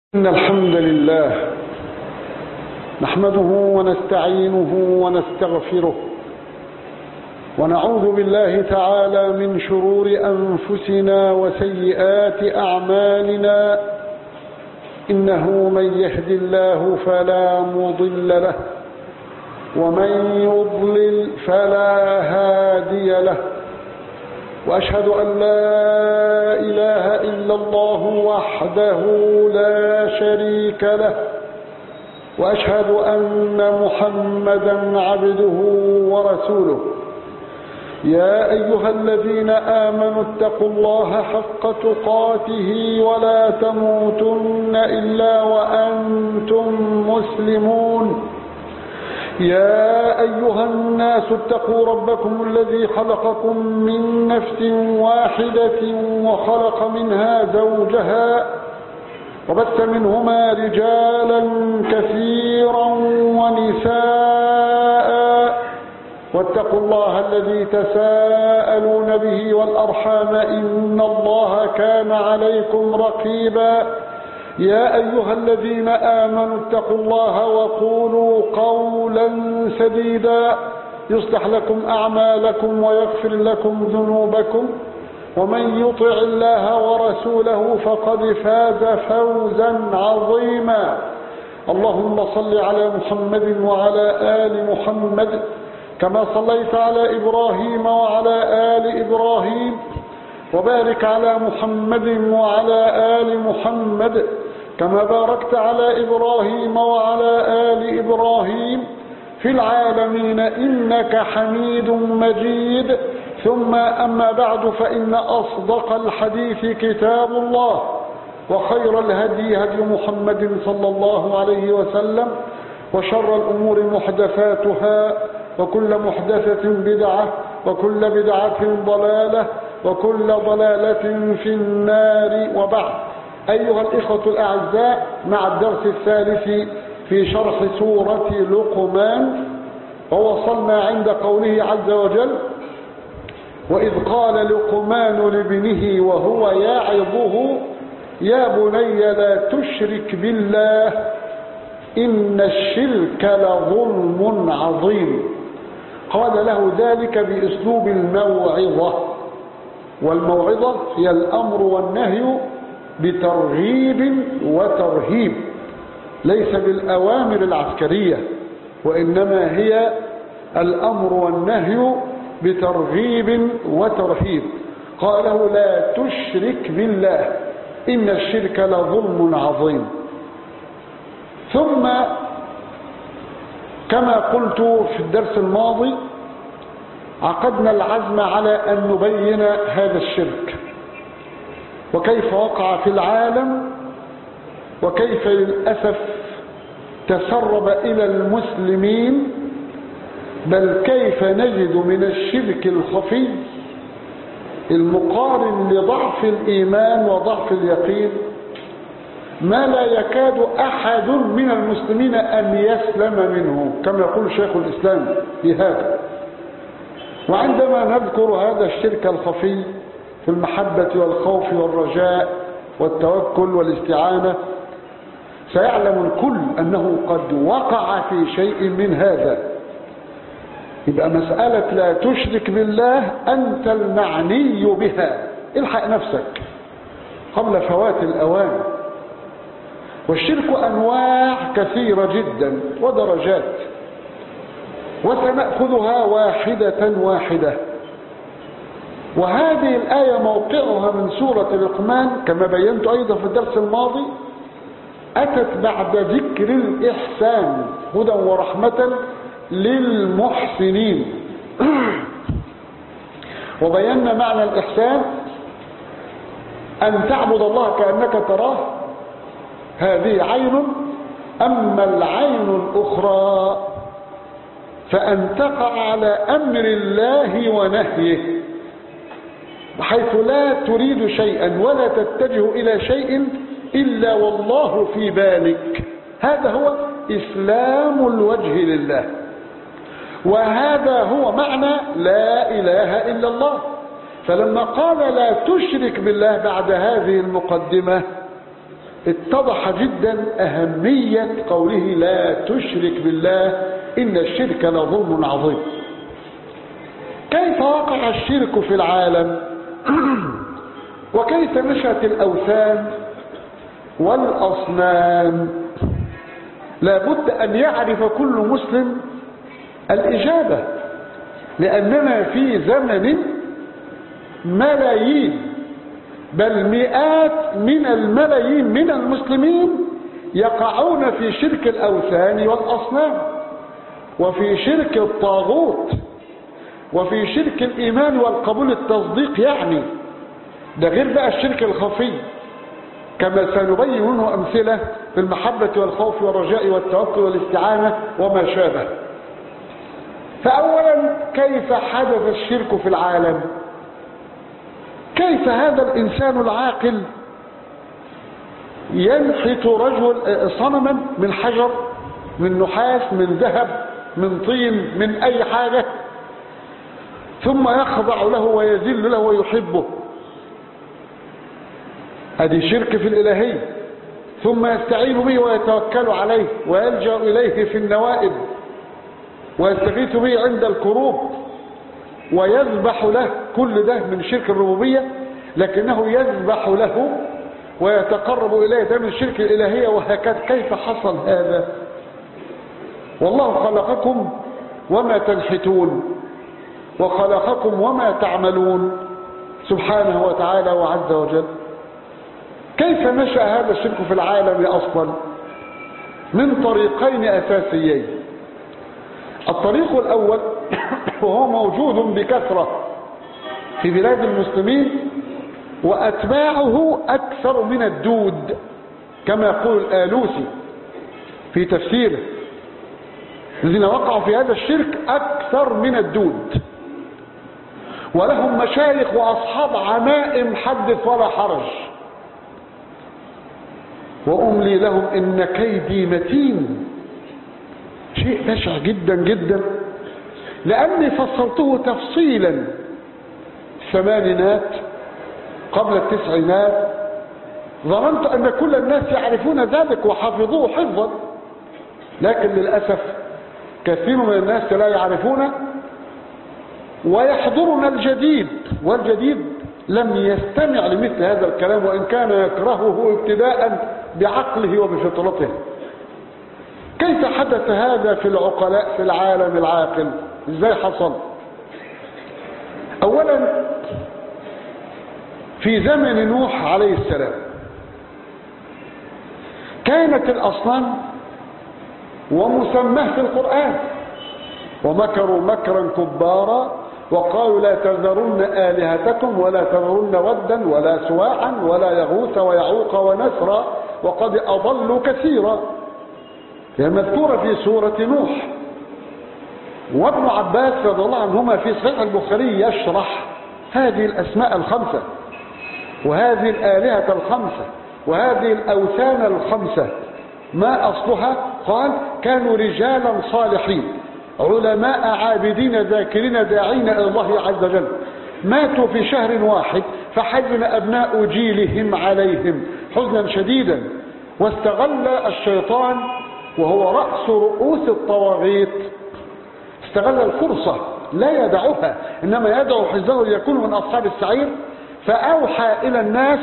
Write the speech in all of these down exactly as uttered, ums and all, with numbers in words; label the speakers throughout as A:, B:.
A: إن الحمد لله نحمده ونستعينه ونستغفره ونعوذ بالله تعالى من شرور أنفسنا وسيئات أعمالنا. إنه من يهد الله فلا مضل له ومن يضلل فلا هادي له، وأشهد أن لا إله إلا الله وحده لا شريك له، وأشهد أن محمدا عبده ورسوله. يا أيها الذين آمنوا اتقوا الله حق تقاته ولا تموتن إلا وأنتم مسلمون. يا أيها الناس اتقوا ربكم الذي خلقكم من نفس واحدة وخلق منها زوجها وبث منهما رجالا كثيرا ونساء، واتقوا الله الذي تساءلون به والأرحام إن الله كان عليكم رقيبا. يا أيها الذين آمنوا اتقوا الله وقولوا قولا سديدا يصلح لكم أعمالكم ويغفر لكم ذنوبكم، ومن يطع الله ورسوله فقد فاز فوزا عظيما. اللهم صل على محمد وعلى آل محمد كما صليت على إبراهيم وعلى آل إبراهيم، وبارك على محمد وعلى آل محمد كما باركت على إبراهيم وعلى آل إبراهيم في العالمين إنك حميد مجيد. ثم أما بعد، فإن أصدق الحديث كتاب الله، وخير الهدي هدي محمد صلى الله عليه وسلم، وشر الأمور محدثاتها، وكل محدثة بدعة، وكل بدعة ضلالة، وكل ضلالة في النار. وبعد، أيها الإخوة الأعزاء، مع الدرس الثالث في شرح سورة لقمان، ووصلنا عند قوله عز وجل: وإذ قال لقمان لابنه وهو يعظه يا بني لا تشرك بالله إن الشرك لظلم عظيم. قال له ذلك بأسلوب الموعظة، والموعظة هي الأمر والنهي بترغيب وترهيب، ليس بالأوامر العسكرية، وإنما هي الأمر والنهي بترغيب وترهيب. قال له لا تشرك بالله إن الشرك لظلم عظيم. ثم كما قلت في الدرس الماضي، عقدنا العزم على أن نبين هذا الشرك وكيف وقع في العالم، وكيف للأسف تسرب إلى المسلمين، بل كيف نجد من الشرك الخفي المقارن لضعف الإيمان وضعف اليقين ما لا يكاد أحد من المسلمين أن يسلم منه، كما يقول شيخ الإسلام في هذا. وعندما نذكر هذا الشرك الخفي في المحبة والخوف والرجاء والتوكل والاستعانة، سيعلم الكل أنه قد وقع في شيء من هذا. يبقى مسألة لا تشرك بالله أنت المعني بها، الحق نفسك قبل فوات الأوان. والشرك أنواع كثيرة جدا ودرجات، وسنأخذها واحدة واحدة. وهذه الآية موقعها من سورة لقمان كما بينت أيضا في الدرس الماضي، أتت بعد ذكر الإحسان هدى ورحمة للمحسنين. وبينا معنى الإحسان أن تعبد الله كأنك تراه، هذه عين. أما العين الأخرى فأن تقع على أمر الله ونهيه، بحيث لا تريد شيئا ولا تتجه إلى شيء إلا والله في بالك. هذا هو إسلام الوجه لله، وهذا هو معنى لا إله إلا الله. فلما قال لا تشرك بالله بعد هذه المقدمة، اتضح جدا أهمية قوله لا تشرك بالله إن الشرك لظلم عظيم. كيف وقع الشرك في العالم وكيف نشأت الأوثان والأصنام؟ لابد أن يعرف كل مسلم الإجابة، لأننا في زمن ملايين بل مئات من الملايين من المسلمين يقعون في شرك الأوثان والأصنام، وفي شرك الطاغوت، وفي شرك الإيمان والقبول التصديق. يعني ده غير بقى الشرك الخفي كما سنبين منه أمثلة في المحبة والخوف والرجاء والتوكل والاستعانة وما شابه. فأولا، كيف حدث الشرك في العالم؟ كيف هذا الإنسان العاقل ينحت رجل صنما من حجر، من نحاس، من ذهب، من طين، من أي حاجة، ثم يخضع له ويذل له ويحبه؟ هذه شرك في الإلهية. ثم يستعين به ويتوكل عليه ويلجأ إليه في النوائب ويستغيث به عند الكروب ويذبح له. كل ده من شرك الربوبية، لكنه يذبح له ويتقرب إليه، ده من شرك الإلهية. وهكذا كيف حصل هذا؟ والله خلقكم وما تنحتون وخلقكم وما تعملون سبحانه وتعالى وعز وجل. كيف نشأ هذا الشرك في العالم أصلا؟ من طريقين أساسيين. الطريق الأول وهو موجود بكثرة في بلاد المسلمين وأتباعه أكثر من الدود، كما يقول الآلوسي في تفسيره: الذين وقعوا في هذا الشرك أكثر من الدود، ولهم مشايخ وأصحاب عمائم حدث ولا حرج. وأملي لهم إن كيدي متين. شيء بشع جدا جدا، لأني فصلته تفصيلا الثمانينات قبل التسعينات. ظننت أن كل الناس يعرفون ذلك وحفظوه حفظا، لكن للأسف كثير من الناس لا يعرفون. ويحضرنا الجديد، والجديد لم يستمع لمثل هذا الكلام، وإن كان يكرهه ابتداء بعقله وبفطرته. كيف حدث هذا في العقلاء في العالم العاقل؟ ازاي حصل؟ اولا، في زمن نوح عليه السلام كانت الاصنام ومسماه في القرآن: ومكروا مكرا كبارا وقالوا لا تذرن آلهتكم ولا تذرن ودا ولا سواعا ولا يغوث ويعوق ونسرا وقد أضلوا كثيرا. هي مذكورة في سورة نوح. وابن عباس رضي الله عنهما في صحيح البخاري يشرح هذه الأسماء الخمسة وهذه الآلهة الخمسة وهذه الأوثان الخمسة ما أصلها. قال: كانوا رجالا صالحين علماء عابدين ذاكرين داعين إلى الله عز وجل، ماتوا في شهر واحد فحزن أبناء جيلهم عليهم حزنا شديدا، واستغل الشيطان وهو رأس رؤوس الطواغيت، استغل الفرصة لا يدعوها، إنما يدعو حزبه ليكونوا من أصحاب السعير. فأوحى إلى الناس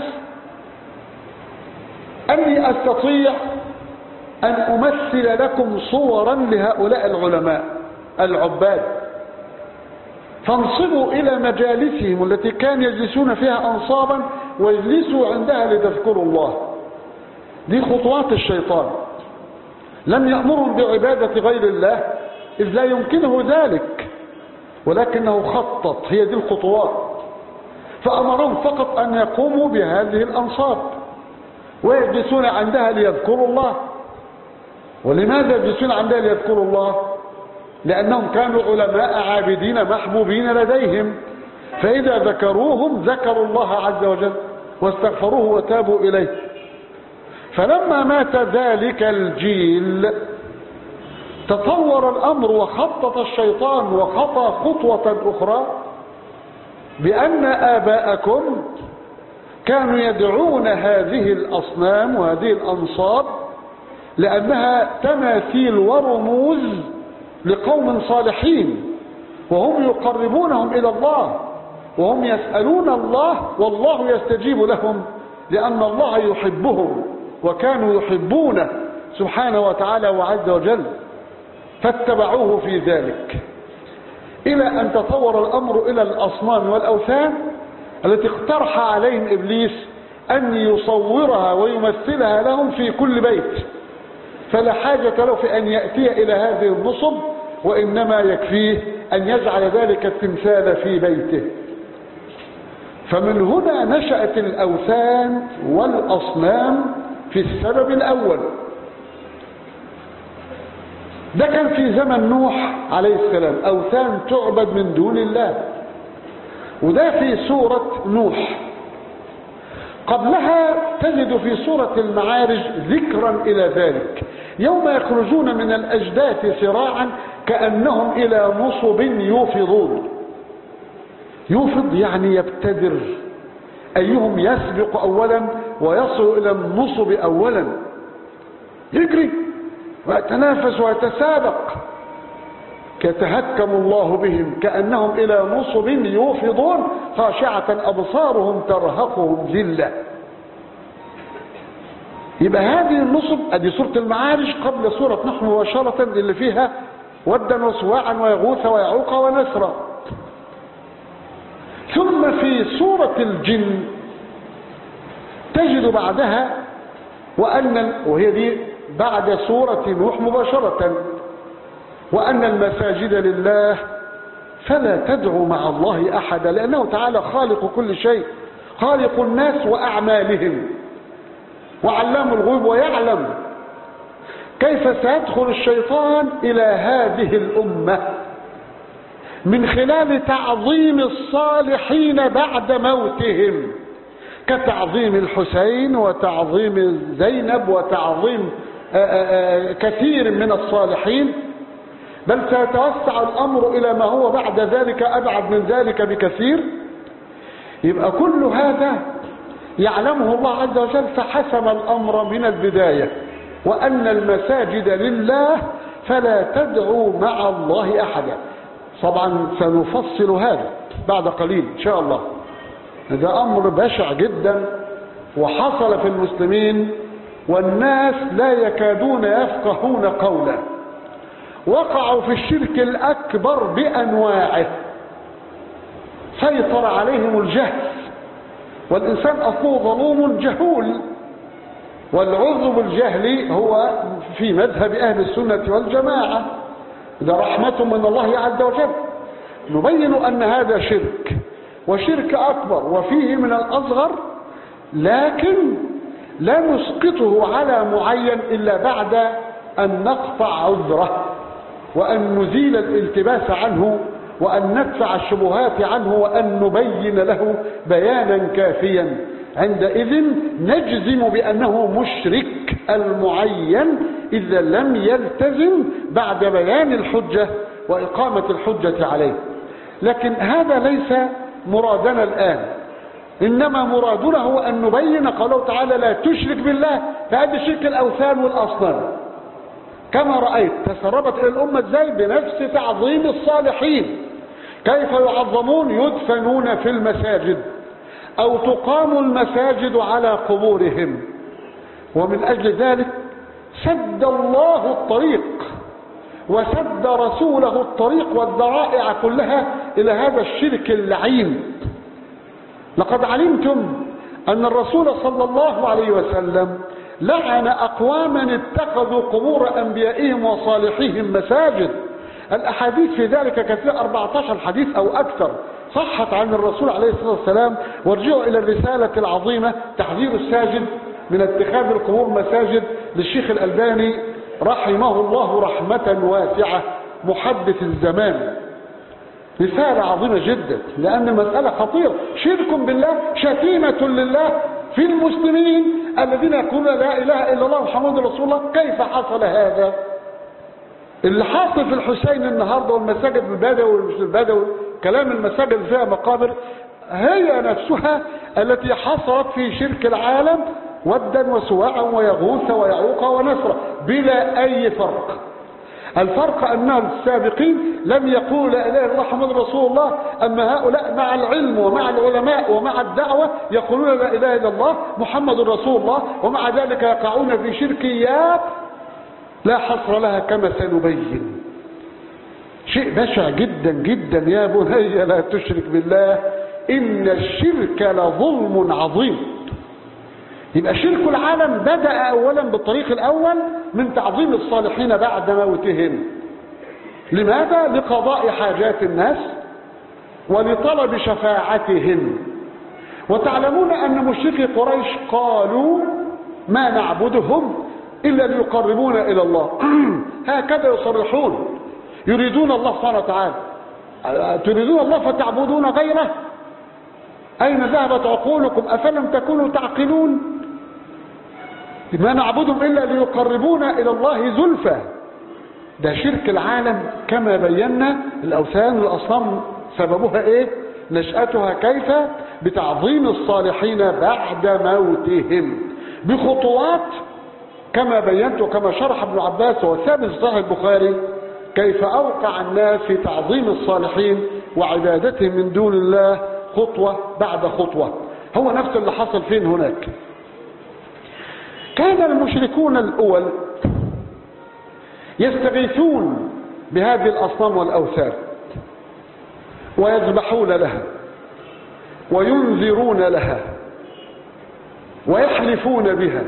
A: أني أستطيع أن أمثل لكم صورا لهؤلاء العلماء العباد، فانصبوا إلى مجالسهم التي كان يجلسون فيها أنصابا واجلسوا عندها لتذكروا الله. دي خطوات الشيطان. لم يأمرهم بعبادة غير الله إذ لا يمكنه ذلك، ولكنه خطط. هي دي الخطوات. فأمرهم فقط أن يقوموا بهذه الأنصاب ويجلسون عندها ليذكروا الله. ولماذا يجلسون عندها ليذكروا الله؟ لأنهم كانوا علماء عابدين محبوبين لديهم، فإذا ذكروهم ذكروا الله عز وجل واستغفروه وتابوا إليه. فلما مات ذلك الجيل تطور الأمر وخطط الشيطان وخطى خطوة أخرى بأن آباءكم كانوا يدعون هذه الأصنام وهذه الأنصاب لأنها تماثيل ورموز لقوم صالحين، وهم يقربونهم إلى الله، وهم يسألون الله والله يستجيب لهم، لأن الله يحبهم وكانوا يحبونه سبحانه وتعالى وعز وجل، فاتبعوه في ذلك، إلى أن تطور الأمر إلى الأصنام والأوثان التي اقترح عليهم إبليس أن يصورها ويمثلها لهم في كل بيت، فلا حاجة له في أن يأتي إلى هذه النصب، وإنما يكفيه أن يجعل ذلك التمثال في بيته. فمن هنا نشأت الأوثان والأصنام في السبب الأول. ده كان في زمن نوح عليه السلام، أوثان تعبد من دون الله، وده في سورة نوح. قبلها تجد في سورة المعارج ذكرا إلى ذلك، يوم يخرجون من الأجداث سراعا كأنهم إلى نصب يوفضون. يوفض يعني يبتدر، أيهم يسبق أولا ويصل إلى النصب أولا، يجري ويتنافس ويتسابق. كتهكم الله بهم كأنهم إلى نصب يوفضون خاشعة أبصارهم ترهقهم ذلة. يبقى هذه النصب ادي سورة المعارج قبل سورة نوح مباشرة، اللي فيها ودا وسواعا ويغوث ويعوق ونسرا. ثم في سورة الجن تجد بعدها وأن، وهي دي بعد سورة نوح مباشرة، وأن المساجد لله فلا تدعوا مع الله أحدا، لأنه تعالى خالق كل شيء، خالق الناس وأعمالهم وعلام الغيب، ويعلم كيف سيدخل الشيطان إلى هذه الأمة من خلال تعظيم الصالحين بعد موتهم، كتعظيم الحسين وتعظيم زينب وتعظيم كثير من الصالحين، بل سيتوسع الأمر إلى ما هو بعد ذلك أبعد من ذلك بكثير. يبقى كل هذا يعلمه الله عز وجل، فحسم الأمر من البداية، وأن المساجد لله فلا تدعوا مع الله أحدا. طبعا سنفصل هذا بعد قليل إن شاء الله. هذا أمر بشع جدا وحصل في المسلمين، والناس لا يكادون يفقهون قولا، وقعوا في الشرك الأكبر بأنواعه، سيطر عليهم الجهل، والإنسان أصله ظلوم جهول، والعذر بالجهل هو في مذهب أهل السنة والجماعة، ده رحمة من الله عز وجل. نبين أن هذا شرك، وشرك أكبر وفيه من الأصغر، لكن لا نسقطه على معين إلا بعد أن نقطع عذره، وأن نزيل الالتباس عنه، وأن ندفع الشبهات عنه، وأن نبين له بيانا كافيا. عندئذ نجزم بأنه مشرك المعين إذا لم يلتزم بعد بيان الحجة وإقامة الحجة عليه. لكن هذا ليس مرادنا الآن، إنما مرادنا هو أن نبين قوله تعالى لا تشرك بالله، فهذا شرك الأوثان والأصنام كما رأيت تسربت إلى الأمة ازاي؟ بنفس تعظيم الصالحين. كيف يعظمون؟ يدفنون في المساجد أو تقام المساجد على قبورهم. ومن أجل ذلك سد الله الطريق وسد رسوله الطريق والذرائع كلها إلى هذا الشرك اللعين. لقد علمتم أن الرسول صلى الله عليه وسلم لعن أقواما اتخذوا قبور أنبيائهم وصالحيهم مساجد. الأحاديث في ذلك كثير، أربعة عشر حديث أو أكثر صحت عن الرسول عليه الصلاة والسلام. وارجعوا إلى الرسالة العظيمة تحذير الساجد من اتخاذ القبور مساجد للشيخ الألباني رحمه الله رحمة واسعة، محدث الزمان. رسالة عظيمة جدا، لأن المسألة خطيرة. شرك بالله، شتيمة لله في المسلمين الذين يقولون لا إله إلا الله محمد رسول الله. كيف حصل هذا؟ اللي حاصل في الحسين النهارده والمساجد البدوي والمش البدوي، كلام المساجد فيها مقابر، هي نفسها التي حصلت في شرك العالم ودا وسواعا ويغوث ويعوق ونسرا بلا أي فرق. الفرق أن السابقين لم يقولوا لا إله إلا الله محمد رسول الله، أما هؤلاء مع العلم ومع العلماء ومع الدعوة يقولون لا إله إلا الله محمد رسول الله، ومع ذلك يقعون في شركيات لا حصر لها كما سنبين. شيء بشع جدا جدا. يا بني لا تشرك بالله إن الشرك لظلم عظيم. يبقى شرك العالم بدأ أولا بالطريق الأول من تعظيم الصالحين بعد موتهم. لماذا؟ لقضاء حاجات الناس ولطلب شفاعتهم. وتعلمون أن مشركي قريش قالوا ما نعبدهم إلا ليقربونا إلى الله. هكذا يصرحون، يريدون الله سبحانه وتعالى. تريدون الله فتعبدون غيره؟ أين ذهبت عقولكم؟ أفلم تكونوا تعقلون؟ ما نعبدهم إلا ليقربونا إلى الله زلفى. ده شرك العالم كما بينا. الأوثان والأصنام سببها إيه؟ نشأتها كيف؟ بتعظيم الصالحين بعد موتهم بخطوات كما بينت وكما شرح ابن عباس وثابت صحيح البخاري كيف أوقع الناس في تعظيم الصالحين وعبادتهم من دون الله خطوة بعد خطوة. هو نفس اللي حصل فين هناك. كان المشركون الأول يستغيثون بهذه الأصنام والأوثان ويذبحون لها وينذرون لها ويحلفون بها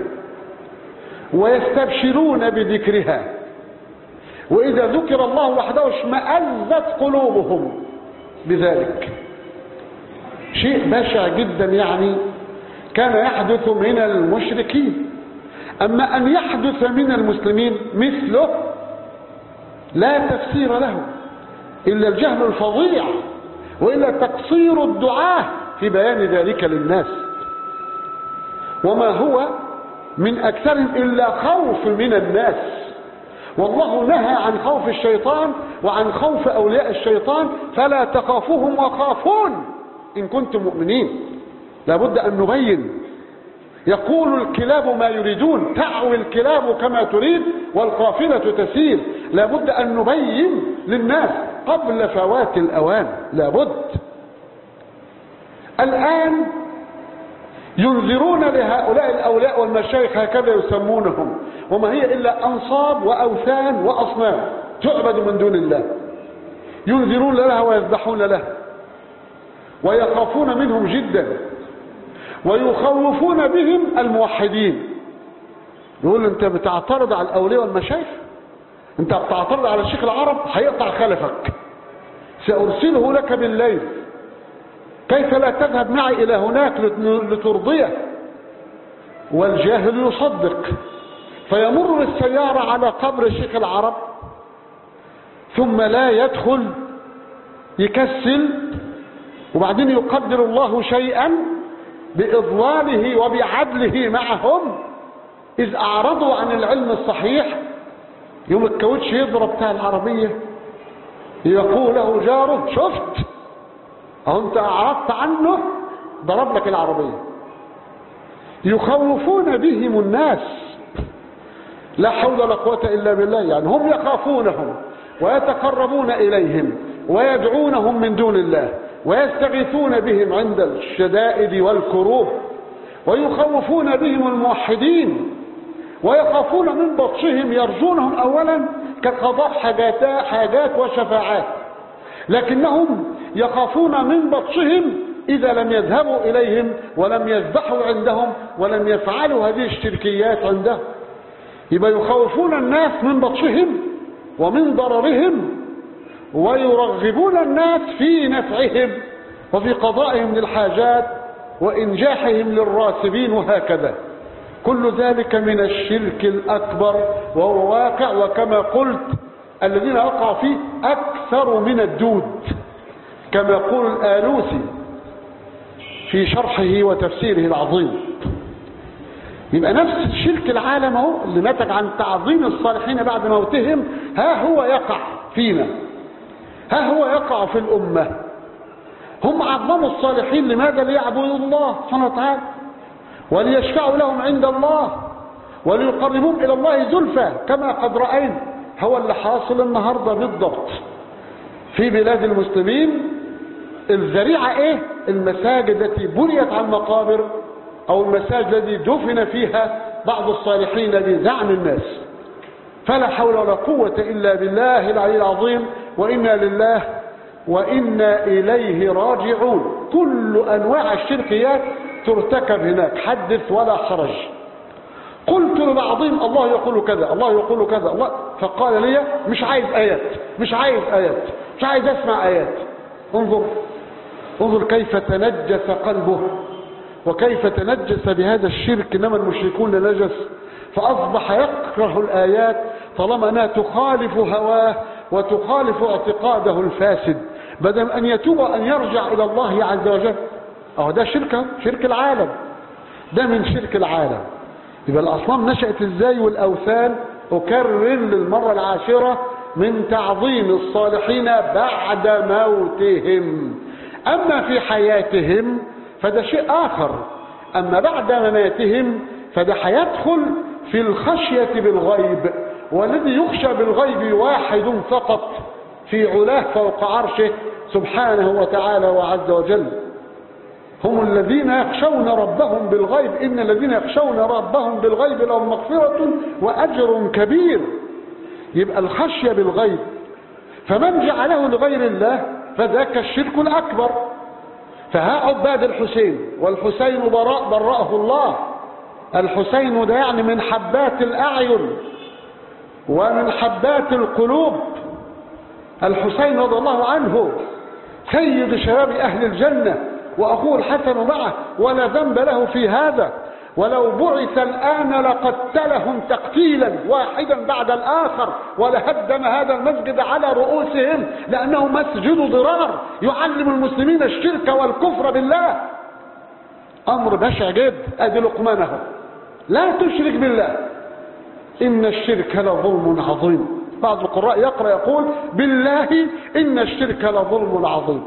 A: ويستبشرون بذكرها، وإذا ذكر الله وحده اشمأزت قلوبهم بذلك. شيء بشع جدا يعني كان يحدث من المشركين. أما أن يحدث من المسلمين مثله لا تفسير له إلا الجهل الفظيع وإلا تقصير الدعاة في بيان ذلك للناس. وما هو من أكثرهم إلا خوف من الناس. والله نهى عن خوف الشيطان وعن خوف أولياء الشيطان، فلا تخافوهم وخافون إن كنتم مؤمنين. لابد أن نبين. يقول الكلاب ما يريدون، تعوي الكلاب كما تريد والقافلة تسير. لابد أن نبين للناس قبل فوات الأوان. لابد. الآن ينذرون لهؤلاء الأولياء والمشايخ هكذا يسمونهم، وما هي إلا أنصاب وأوثان وأصنام تعبد من دون الله. ينذرون لها ويذبحون لها ويخافون منهم جدا ويخوفون بهم الموحدين. يقول انت بتعترض على الأولياء والمشايخ، انت بتعترض على الشيخ العرب هيقطع خلفك، سأرسله لك بالليل، كيف لا تذهب معي إلى هناك لترضيه؟ والجاهل يصدق، فيمر السيارة على قبر الشيخ العرب ثم لا يدخل، يكسل، وبعدين يقدر الله شيئا بإضلاله وبعدله معهم إذ أعرضوا عن العلم الصحيح. يوم الكاوتش يضرب بتاع العربية يقول له جاره شفت أهو أنت أعرضت عنه ضرب لك العربية. يخوفون بهم الناس، لا حول ولا قوة إلا بالله. يعني هم يخافونهم ويتقربون إليهم ويدعونهم من دون الله ويستغيثون بهم عند الشدائد والكروب، ويخوفون بهم الموحدين ويخافون من بطشهم. يرجونهم أولا كقضاء حاجات, حاجات وشفاعات، لكنهم يخافون من بطشهم إذا لم يذهبوا إليهم ولم يذبحوا عندهم ولم يفعلوا هذه الشركيات عندهم. يبقى يخوفون الناس من بطشهم ومن ضررهم، ويرغبون الناس في نفعهم وفي قضائهم للحاجات وإنجاحهم للراسبين، وهكذا. كل ذلك من الشرك الأكبر، وهو واقع، وكما قلت الذين وقعوا فيه أكثر من الدود، كما يقول الآلوسي في شرحه وتفسيره العظيم. يبقى نفس شرك العالم اهو اللي نتج عن تعظيم الصالحين بعد موتهم، ها هو يقع فينا، ها هو يقع في الأمة. هم عظموا الصالحين لماذا؟ ليعبدوا الله سبحانه وتعالى وليشفعوا لهم عند الله وليقربهم إلى الله زلفى كما قد رأينا. هو اللي حاصل النهاردة بالضبط في بلاد المسلمين. الذريعة ايه؟ المساجد التي بنيت على المقابر او المساجد التي دفن فيها بعض الصالحين بزعم الناس. فلا حول ولا قوة الا بالله العلي العظيم، وإنا لله وإنا إليه راجعون. كل انواع الشركيات ترتكب هناك، حدث ولا حرج. قلت لبعضهم الله يقول كذا الله يقول كذا الله، فقال لي مش عايز آيات مش عايز آيات مش عايز اسمع آيات. انظر انظر كيف تنجس قلبه وكيف تنجس بهذا الشرك. انما المشركون نجس، فأصبح يكره الآيات طالما أنها تخالف هواه وتخالف اعتقاده الفاسد، بدل أن يتوب أن يرجع إلى الله عز وجل. أهو ده شرك شرك العالم، ده من شرك العالم. يبقى الأصنام نشأت إزاي والأوثان؟ أكرر للمرة العاشرة من تعظيم الصالحين بعد موتهم. أما في حياتهم فده شيء آخر، أما بعد مماتهم فده هيدخل في الخشية بالغيب، والذي يخشى بالغيب واحد فقط في علاه فوق عرشه سبحانه وتعالى وعز وجل، هم الذين يخشون ربهم بالغيب. إن الذين يخشون ربهم بالغيب لهم مغفرة وأجر كبير. يبقى الخشية بالغيب، فمن جعله لغير الله فذاك الشرك الأكبر. فها عباد الحسين، والحسين براء برأه الله. الحسين ده يعني من حبات الأعين ومن حبات القلوب. الحسين رضي الله عنه سيد شباب أهل الجنة، وأخوه الحسن معه، ولا ذنب له في هذا. ولو بعث الآن لقتلهم تقتيلا واحدا بعد الآخر، ولهدم هذا المسجد على رؤوسهم، لأنه مسجد ضرار يعلم المسلمين الشرك والكفر بالله. أمر بشع جدا. أدي لقمانه، لا تشرك بالله إن الشرك لظلم عظيم. بعض القراء يقرأ يقول بالله إن الشرك لظلم عظيم.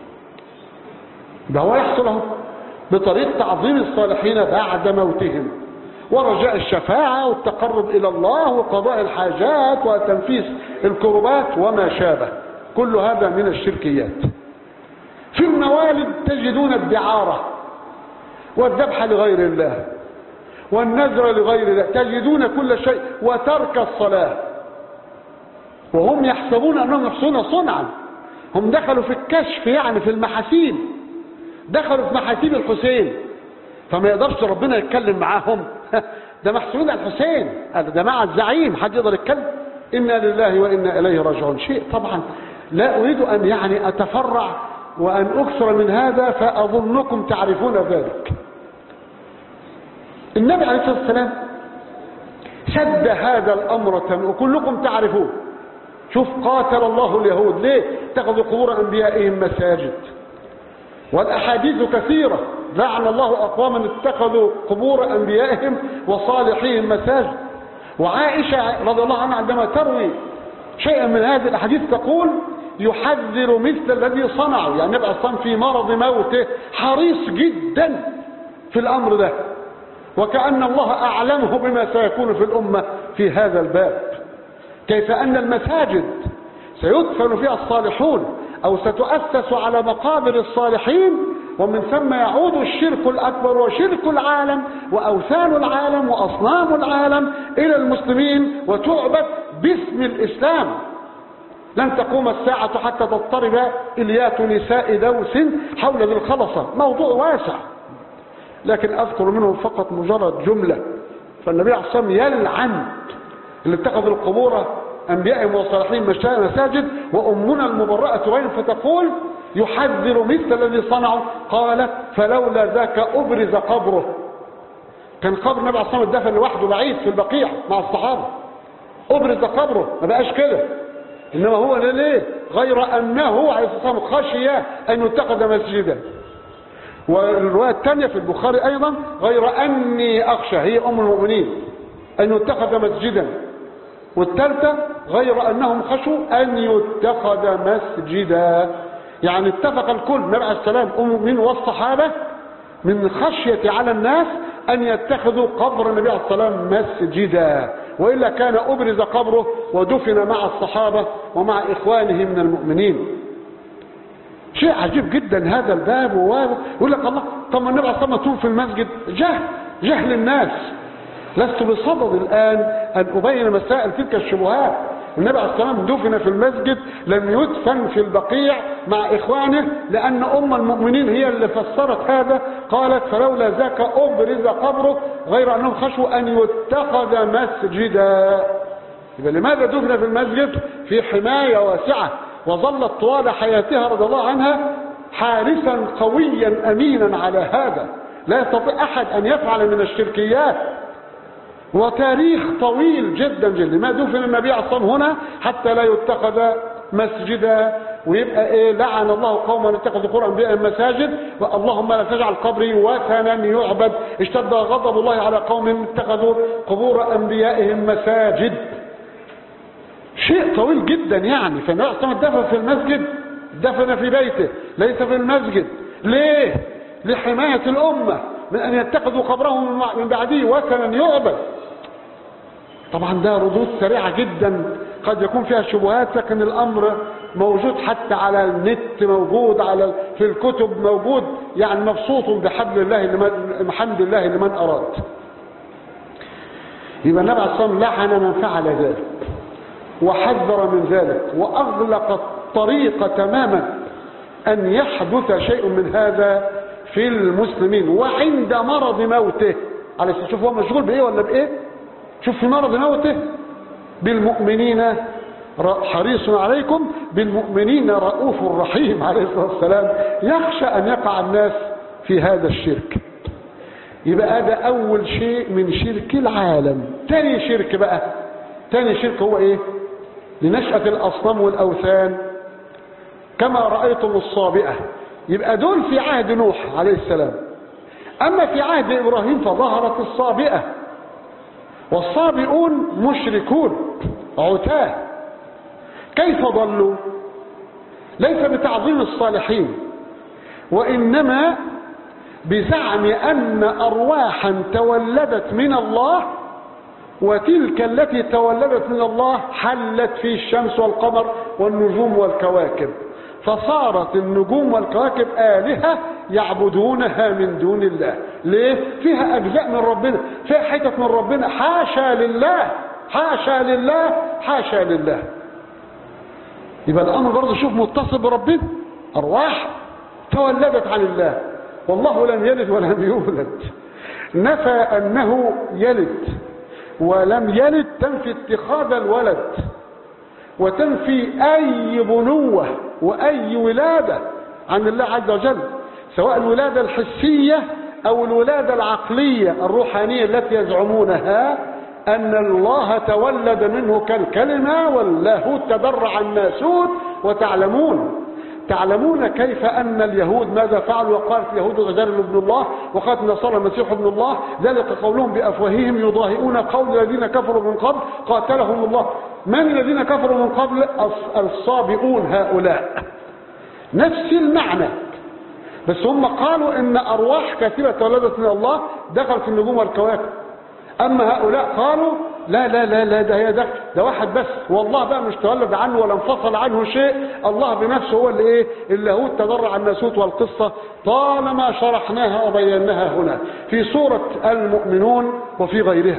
A: ده هو يحصل بطريق تعظيم الصالحين بعد موتهم، ورجاء الشفاعة والتقرب إلى الله وقضاء الحاجات وتنفيس الكربات وما شابه. كل هذا من الشركيات. في الموالد تجدون الدعارة والذبح لغير الله والنذر لغير الله، تجدون كل شيء، وترك الصلاة، وهم يحسبون أنهم يحسنون صنعا. هم دخلوا في الكشف، يعني في المحاسيب، دخلوا في محاسيب الحسين، فما يقدرش ربنا يتكلم معاهم. ده محسوبين على الحسين، ده مع الزعيم، حد يقدر يتكلم؟ إنا لله وإنا إليه راجعون. شيء طبعا لا أريد أن يعني أتفرع وأن أكثر من هذا، فأظنكم تعرفون ذلك. النبي عليه الصلاة والسلام شد هذا الأمر وكلكم تعرفون. شوف قاتل الله اليهود ليه؟ اتخذوا قبور أنبيائهم مساجد، والأحاديث كثيرة. لعن الله أقواما اتخذوا قبور أنبيائهم وصالحيهم مساجد. وعائشة رضي الله عنها عندما تروي شيئا من هذه الأحاديث تقول يحذر مثل الذي صنعوا، يعني نبقى الصنع في مرض موته حريص جدا في الأمر ده، وكأن الله أعلمه بما سيكون في الأمة في هذا الباب. كيف أن المساجد سيدفن فيها الصالحون أو ستؤسس على مقابر الصالحين، ومن ثم يعود الشرك الأكبر وشرك العالم وأوثان العالم وأصنام العالم إلى المسلمين وتعبد باسم الإسلام. لن تقوم الساعة حتى تضطرب إليات نساء دوس حول ذي الخلصة. موضوع واسع، لكن أذكر منه فقط مجرد جملة. فالنبي عليه الصلاة والسلام يلعن اللي اتخذوا القبور أنبيائهم وصالحين مساجد، وأمنا المبرأة وين فتقول يحذر مثل الذي صنعوا. قال فلولا ذاك أبرز قبره. كان قبر النبي عليه الصلاة والسلام دفن لوحده بعيد في البقيع مع الصحابة، أبرز قبره، ما بقاش كده. إنما هو ليه؟ غير أنه عليه الصلاة والسلام خشي أن يتخذ مسجدا. والرواية الثانية في البخاري أيضا غير أني أخشى، هي أم المؤمنين، أن يتخذ مسجدا. والثالثة غير أنهم خشوا أن يتخذ مسجدا. يعني اتفق الكل النبي عليه السلام من والصحابة من خشية على الناس أن يتخذوا قبر النبي عليه السلام مسجدا، وإلا كان أبرز قبره ودفن مع الصحابة ومع إخوانه من المؤمنين. شيء عجيب جدا هذا الباب. ويقول لك الله طب ما النبي عليه الصلاة والسلام في المسجد. جهل جهل الناس. لست بصدد الآن أن أبين مسائل تلك الشبهات. النبي عليه الصلاة والسلام دفن في المسجد، لم يدفن في البقيع مع إخوانه، لأن أم المؤمنين هي اللي فسرت هذا، قالت فلولا ذاك أبرز قبره، غير أنهم خشوا أن يتخذ مسجدا. يبقى لماذا دفن في المسجد؟ في حماية واسعة، وظلت طوال حياتها رضي الله عنها حارسا قويا أمينا على هذا، لا يستطيع أحد أن يفعل من الشركيات. وتاريخ طويل جدا جدا. ما دفن النبي عليه الصلاة والسلام هنا حتى لا يتخذ مسجدا، ويبقى ايه لعن الله قوما اتخذوا قبور انبيائهم مساجد، اللهم لا تجعل قبري وثنا يعبد. اشتد غضب الله على قوم اتخذوا قبور انبيائهم مساجد. شيء طويل جدا يعني. فالنبي عليه الصلاة والسلام دفن في المسجد، دفن في بيته ليس في المسجد. ليه؟ لحماية الأمة من أن يتخذوا قبرهم من بعده وثنا يعبد. طبعا ده ردود سريعة جدا قد يكون فيها شبهات، لكن الأمر موجود حتى على النت، موجود على في الكتب، موجود يعني مبسوط بحبل الله لمن حمد الله لمن أراد. يبقى النبي عليه الصلاة والسلام لعن من فعل ذلك وحذر من ذلك، وأغلق الطريق تماما أن يحدث شيء من هذا في المسلمين. وعند مرض موته عليه الصلاة والسلام، شوف هو مشغول بإيه ولا بإيه؟ شوف في مرض موته بالمؤمنين حريص عليكم بالمؤمنين رؤوف رحيم عليه الصلاة والسلام، يخشى أن يقع الناس في هذا الشرك. يبقى هذا أول شيء من شرك العالم. تاني شرك بقى، تاني شرك هو إيه؟ لنشأة الأصنام والأوثان كما رأيتم الصابئة. يبقى دول في عهد نوح عليه السلام. أما في عهد إبراهيم فظهرت الصابئة، والصابئون مشركون عتاه. كيف ضلوا؟ ليس بتعظيم الصالحين، وإنما بزعم أن أرواحا تولدت من الله، وتلك التي تولدت من الله حلت في الشمس والقمر والنجوم والكواكب، فصارت النجوم والكواكب آلهة يعبدونها من دون الله. ليه؟ فيها أجزاء من ربنا، فيها حتت من ربنا. حاشا لله، حاشا لله، حاشا لله. يبقى الأمر برضه شوف متصل بربنا. أرواح تولدت عن الله، والله لم يلد ولم يولد. نفى أنه يلد، ولم يلد تنفي اتخاذ الولد، وتنفي أي بنوة وأي ولادة عن الله عز وجل، سواء الولادة الحسية أو الولادة العقلية الروحانية التي يزعمونها أن الله تولد منه كالكلمة واللاهوت تبرع الناسوت. وتعلمون تعلمون كيف أن اليهود ماذا فعلوا؟ وقالت اليهود عزير ابن الله، وقالت النصارى المسيح ابن الله، ذلك قولهم بأفواههم يضاهئون قول الذين كفروا من قبل قاتلهم الله. من الذين كفروا من قبل؟ الصابئون هؤلاء. نفس المعنى، بس هم قالوا إن أرواح كثيرة تولدت من الله دخلت في النجوم والكواكب. أما هؤلاء قالوا لا لا لا لا ده هي ده ده واحد بس، والله بقى مش تولد عنه ولا انفصل عنه شيء، الله بنفسه هو اللي ايه اللاهوت تضرع الناسوت. والقصة طالما شرحناها وبيناها هنا في سورة المؤمنون وفي غيرها.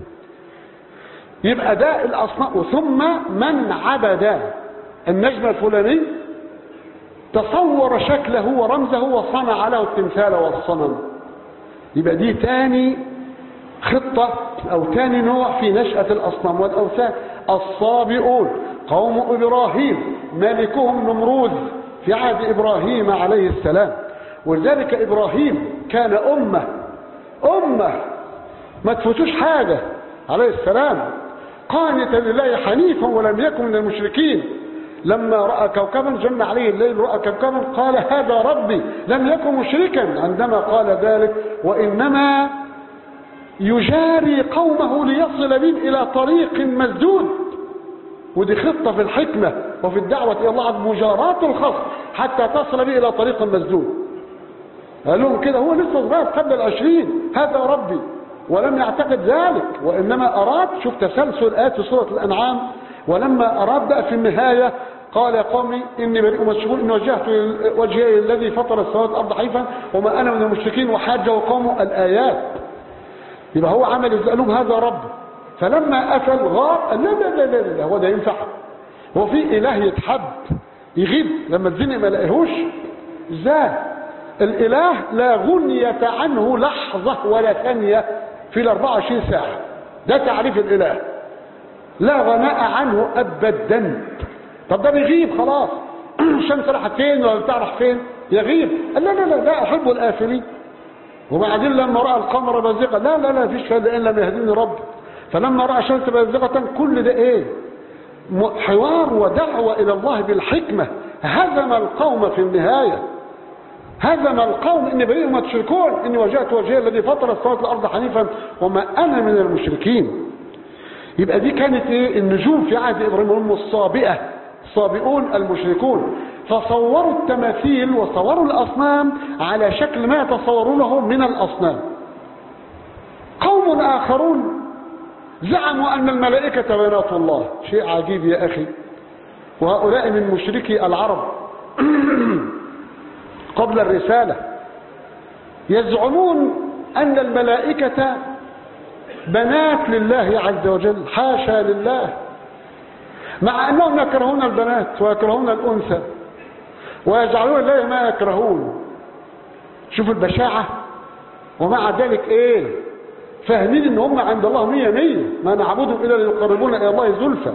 A: يبقى ده الأصنام. ثم من عبد النجم الفلاني تصور شكله ورمزه وصنع له التمثال والصنم. يبقى دي تاني خطة أو تاني نوع في نشأة الأصنام والأوثان. الصابئون قوم إبراهيم ملكهم نمروذ في عهد إبراهيم عليه السلام. ولذلك إبراهيم كان أمة أمة ما تفوتوش حاجة عليه السلام، قانتا لله حنيفا ولم يكن من المشركين. لما رأى كوكبا جن عليه الليل رأى كوكبا قال هذا ربي، لم يكن مشركا عندما قال ذلك، وإنما يجاري قومه ليصل بهم إلى طريق مسدود. ودي خطة في الحكمة وفي الدعوة إلى الله مجاراة الخصم حتى تصل به إلى طريق مسدود. قال لهم كده، هو لسه صغير قبل العشرين، هذا ربي، ولم يعتقد ذلك، وإنما أراد، شوف تسلسل آيات في سورة الأنعام، ولما أراد بقى في النهاية قال يا قومي إني بريء مشغول إن وجهت وجهي الذي فطر السماوات والأرض حنيفا وما أنا من المشركين وحاجه قومه الآيات. يبقى هو عمل يسألهم هذا رب، فلما أفل غار قال لا لا لا لا هو ده ينفع؟ هو في إله يتحب يغيب لما تزنق ما لاقيهوش؟ ازاي؟ الإله لا غنية عنه لحظة ولا ثانية في الأربعة وعشرين ساعة، ده تعريف الإله، لا غناء عنه أبدا. طب ده بيغيب خلاص، الشمس راحت فين ولا بتعرف فين؟ يغيب. لا لا لا لا أحب الآفلين. وبعدين لما رأى القمر بازغا لا لا لا فيش فايدة إلا لم يهديني رب. فلما رأى الشمس بازغة كل ده إيه؟ حوار ودعوة إلى الله بالحكمة. هزم القوم في النهاية، هزم القوم إني بريء ما تشركون إني وجهت وجهي الذي فطر السماوات والأرض حنيفا وما أنا من المشركين. يبقى دي كانت إيه؟ النجوم في عهد إبراهيم هم الصابئة، الصابئون المشركون، فصوروا التماثيل وصوروا الأصنام على شكل ما يتصورونه من الأصنام. قوم آخرون زعموا أن الملائكة بنات الله، شيء عجيب يا أخي. وهؤلاء من مشركي العرب قبل الرسالة يزعمون أن الملائكة بنات لله عز وجل، حاشا لله، مع أنهم يكرهون البنات ويكرهون الأنثى ويجعلون الله ما يكرهون. شوف البشاعة. ومع ذلك إيه؟ فاهمين ان هم عند الله مية مية، ما نعبدهم الا ليقربونا الى الله زلفى.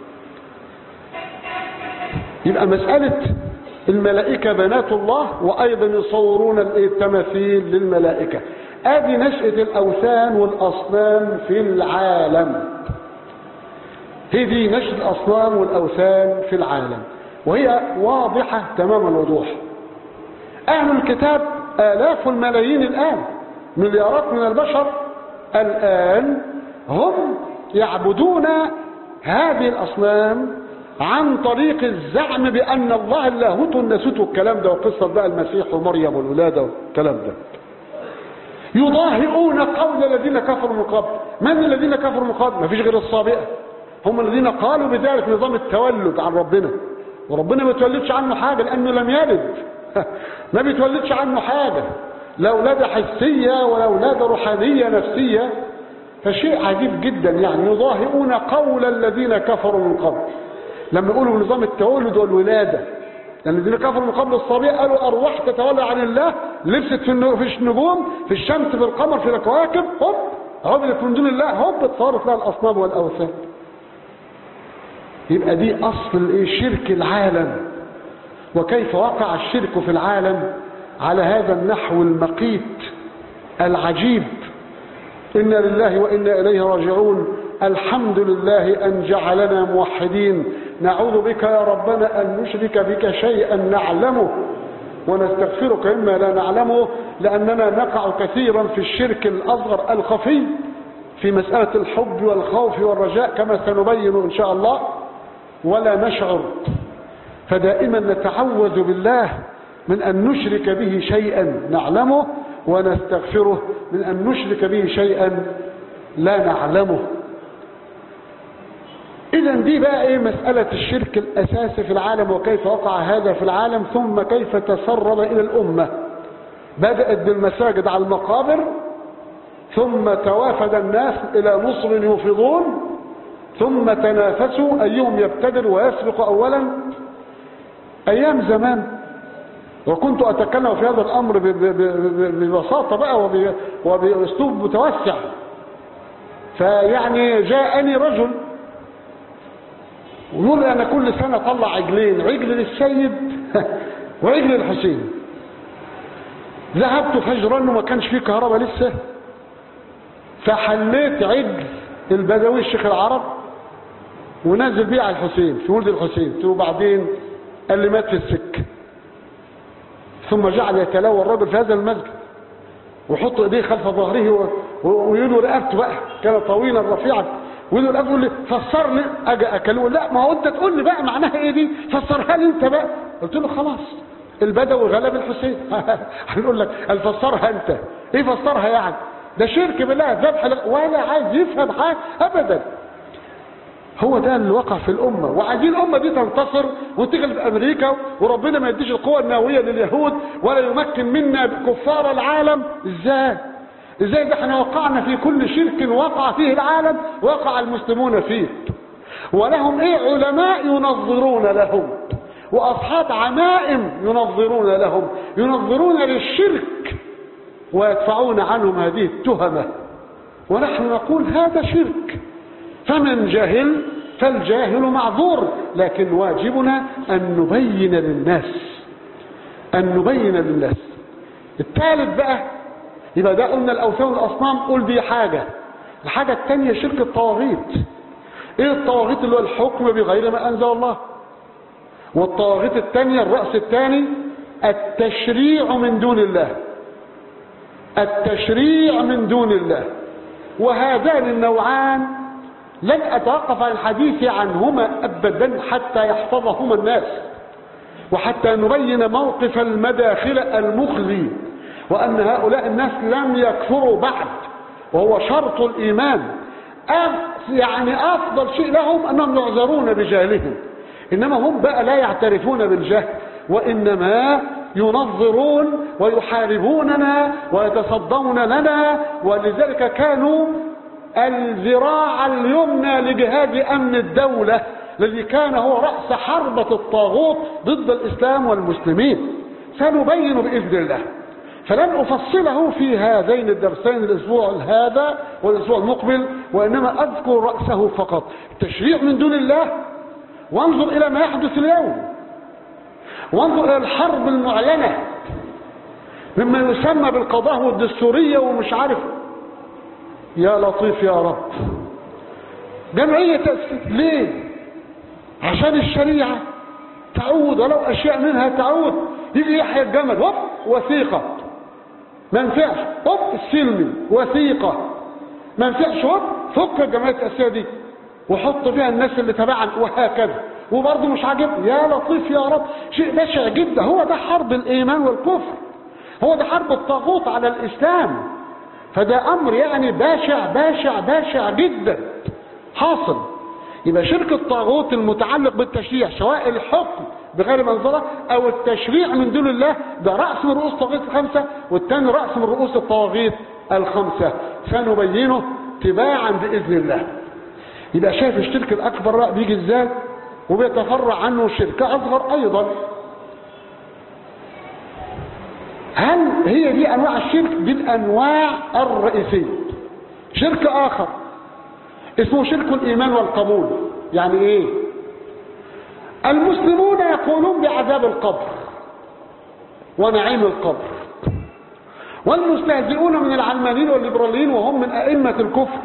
A: يبقى مسألة الملائكة بنات الله، وايضا يصورون التماثيل للملائكة. ادي نشأة الاوثان والاصنام في العالم، هي دي نشأة الاصنام والاوثان في العالم، وهي واضحة تمام الوضوح. اهل الكتاب الاف الملايين الان، مليارات من البشر الآن هم يعبدون هذه الأصنام عن طريق الزعم بأن الله اللاهوت والناسوت والكلام ده، وقصة بقى المسيح ومريم والولادة والكلام ده. يضاهئون قول الذين كفروا من قبل. من الذين كفروا من قبل؟ ما فيش غير الصابئة، هم الذين قالوا بذلك نظام التولد عن ربنا، وربنا ما بيتولدش عنه حاجة لأنه لم يلد ما بيتولدش عنه حاجة، لا ولادة حسية ولا ولادة روحانية نفسية. فشيء عجيب جدا، يعني يضاهئون قول الذين كفروا من قبل لما يقولوا نظام التولد والولادة. يعني الذين كفروا من قبل الصبية قالوا أرواح تتولى عن الله، لبست في النجوم في الشمس في القمر في الكواكب، هوب عبدت من دون الله، هوب صارت لها الأصنام والأوثان. يبقى دي أصل إيه؟ شرك العالم. وكيف وقع الشرك في العالم على هذا النحو المقيت العجيب. إنا لله وإنا إليه راجعون. الحمد لله أن جعلنا موحدين، نعوذ بك يا ربنا أن نشرك بك شيئا نعلمه ونستغفرك مما لا نعلمه، لأننا نقع كثيرا في الشرك الأصغر الخفي في مسألة الحب والخوف والرجاء كما سنبين إن شاء الله، ولا نشعر. فدائما نتعوذ بالله من أن نشرك به شيئا نعلمه، ونستغفره من أن نشرك به شيئا لا نعلمه. إذن دي بقى إيه مسألة الشرك الأساسي في العالم، وكيف وقع هذا في العالم، ثم كيف تسرب إلى الأمة. بدأت بالمساجد على المقابر، ثم توافد الناس إلى نصر يوفضون، ثم تنافسوا أيهم يبتدر ويسبق أولا. أيام زمان، وكنت أتكلم في هذا الأمر ببساطة بقى وبأسلوب متوسع. فيعني جاءني رجل ويقول أنا كل سنة طلع عجلين، عجل للسيد وعجل للحسين. ذهبت فجرا وما كانش فيه كهرباء لسه، فحليت عجل البدوي الشيخ العرب ونازل بيه على الحسين في ولد الحسين. وبعدين قال لي مات في السكة. ثم جعل يتلوى الرجل في هذا المسجد ويحط ايديه خلف ظهره ويقول رقبته بقى، كان طويلا رفيعا، ويقول اقول لي فسر لي، اجي اكلمه لا ما هو انت تقول لي بقى معناها ايه دي، فسرها لي انت بقى. قلت له خلاص البدوي غلب الحسين هنقول لك الفسرها انت، ايه فسرها يعني؟ ده شرك بالله، ذبح ولا عايز يفهم حاجه ابدا. هو ده اللي وقع في الامه، وعايزين الامه دي تنتصر وتغلب امريكا، وربنا ما يديش القوه النوويه لليهود ولا يمكن منا كفار العالم. ازاي؟ ازاي ده احنا وقعنا في كل شرك وقع فيه العالم وقع المسلمون فيه، ولهم ايه علماء ينظرون لهم، واصحاب عمائم ينظرون لهم، ينظرون للشرك ويدفعون عنهم هذه التهمه، ونحن نقول هذا شرك. فمن جهل فالجاهل معذور، لكن واجبنا ان نبين للناس، ان نبين للناس. الثالث بقى، يبقى ده قلنا الاوثان والاصنام، قول دي حاجه. الحاجه الثانيه شرك الطواغيت. ايه الطواغيت؟ اللي هو الحكم بغير ما انزل الله. والطواغيت الثانيه الراس الثاني التشريع من دون الله، التشريع من دون الله. وهذان النوعان لن اتوقف عن الحديث عنهما ابدا حتى يحفظهما الناس، وحتى نبين موقف المداخلة المخزي، وأن هؤلاء الناس لم يكفروا بعد، وهو شرط الإيمان. يعني أفضل شيء لهم أنهم يعذرون بجهلهم، إنما هم بقى لا يعترفون بالجهل، وإنما ينظرون ويحاربوننا ويتصدون لنا. ولذلك كانوا الذراع اليمنى لجهاد أمن الدولة، الذي كان هو رأس حربة الطاغوت ضد الإسلام والمسلمين. سنبين بإذن الله، فلن أفصله في هذين الدرسين، الأسبوع هذا والأسبوع المقبل، وإنما أذكر رأسه فقط. التشريع من دون الله، وانظر إلى ما يحدث اليوم، وانظر إلى الحرب المعلنة مما يسمى بالقضاء والدستورية ومش عارف. يا لطيف يا رب، جمعية تأسيس ليه؟ عشان الشريعة تعود، ولو أشياء منها تعود. يجي يحيى الجمل هوب وثيقة ما ينفعش، هوب السلمي وثيقة ما ينفعش، هوب فك الجمعية التأسيسية دي وحط فيها الناس اللي تبعا، وهكذا. وبرضه مش عاجب. يا لطيف يا رب، شيء بشع جدا. هو ده حرب الإيمان والكفر، هو ده حرب الطاغوت على الإسلام. فده أمر يعني باشع باشع باشع جدا حاصل. يبقى شرك الطاغوت المتعلق بالتشريع، سواء الحكم بغير منظرة او التشريع من دون الله، ده رأس من رؤوس الطواغيت الخمسة، والثاني رأس من رؤوس الطواغيت الخمسة. سنبينه تباعا بإذن الله. يبقى شايف الشرك الأكبر بقى بيجي ازاي، وبيتفرع عنه شرك أصغر أيضا. هل هي دي أنواع الشرك؟ دي الأنواع الرئيسية. شرك آخر اسمه شرك الإيمان والقبول. يعني إيه؟ المسلمون يقولون بعذاب القبر ونعيم القبر، والمستهزئون من العلمانيين والليبراليين وهم من أئمة الكفر،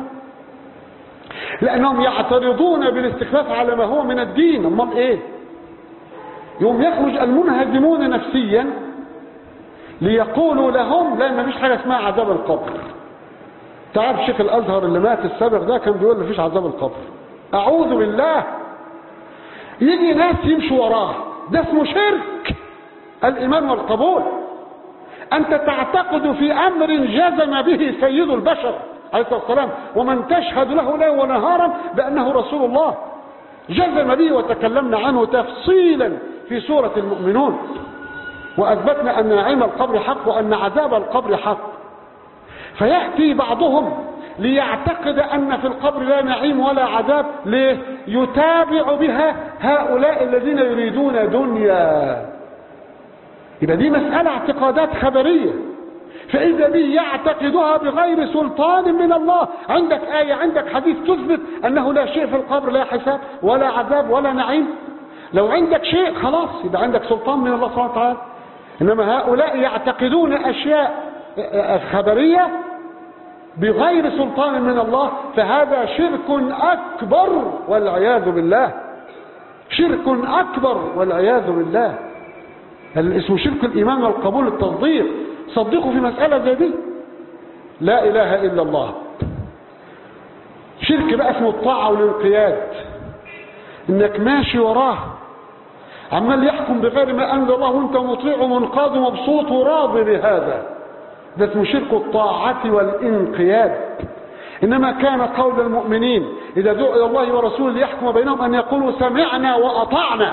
A: لأنهم يعترضون بالاستخفاف على ما هو من الدين. امال إيه؟ يوم يخرج المنهزمون نفسيا ليقولوا لهم لا، ما فيش حاجة اسمها عذاب القبر. تعرف شيخ الأزهر اللي مات السابق ده كان بيقول ما فيش عذاب القبر. أعوذ بالله. يجي ناس يمشوا وراه، ده اسمه شرك الإيمان والقبول. أنت تعتقد في أمر جزم به سيد البشر عليه الصلاة والسلام، ومن تشهد له ليلا ونهارا بأنه رسول الله، جزم به وتكلمنا عنه تفصيلا في سورة المؤمنون، وأثبتنا أن نعيم القبر حق وأن عذاب القبر حق. فيأتي بعضهم ليعتقد أن في القبر لا نعيم ولا عذاب، ليه؟ يتابع بها هؤلاء الذين يريدون دنيا. يبقى دي مسألة اعتقادات خبرية، فإذا به يعتقدها بغير سلطان من الله. عندك آية، عندك حديث تثبت أنه لا شيء في القبر، لا حساب ولا عذاب ولا نعيم. لو عندك شيء خلاص يبقى عندك سلطان من الله سبحانه وتعالى. إنما هؤلاء يعتقدون أشياء خبرية بغير سلطان من الله، فهذا شرك أكبر والعياذ بالله، شرك أكبر والعياذ بالله. اسمه شرك الإيمان والقبول، التصديق. صدقوا في مسألة زي دي، لا إله إلا الله. شرك بقى اسمه الطاعة والانقياد، انك ماشي وراه عمال يحكم بغير ما انزل الله وانت مطيع ومنقاد ومبسوط وراضي بهذا، ده اسمه شرك الطاعة والانقياد. انما كان قول المؤمنين اذا دعوا الى الله ورسوله ليحكم بينهم ان يقولوا سمعنا واطعنا،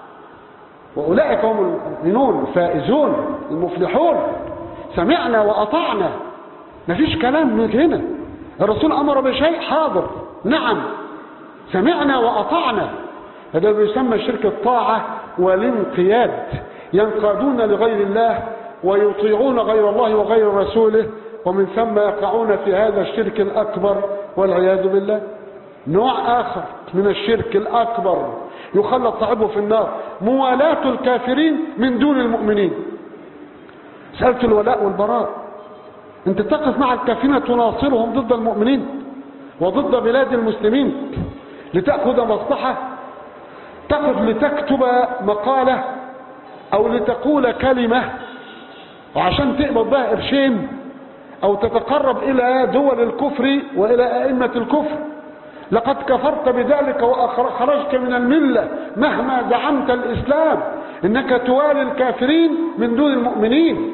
A: واولئك هم المؤمنون الفائزون المفلحون. سمعنا واطعنا، مفيش كلام من هنا. الرسول امر بشيء حاضر نعم سمعنا واطعنا. هذا يسمى شرك الطاعة والانقياد، ينقادون لغير الله ويطيعون غير الله وغير رسوله، ومن ثم يقعون في هذا الشرك الأكبر والعياذ بالله. نوع آخر من الشرك الأكبر يخلد صاحبه في النار، موالاة الكافرين من دون المؤمنين. سألت الولاء والبراء، انت تقف مع الكافرين تناصرهم ضد المؤمنين وضد بلاد المسلمين لتأخذ مصلحة، تقف لتكتب مقالة او لتقول كلمة وعشان تقبض بها قرشين، او تتقرب الى دول الكفر والى ائمة الكفر. لقد كفرت بذلك وخرجت من الملة مهما زعمت الاسلام، انك توالي الكافرين من دون المؤمنين.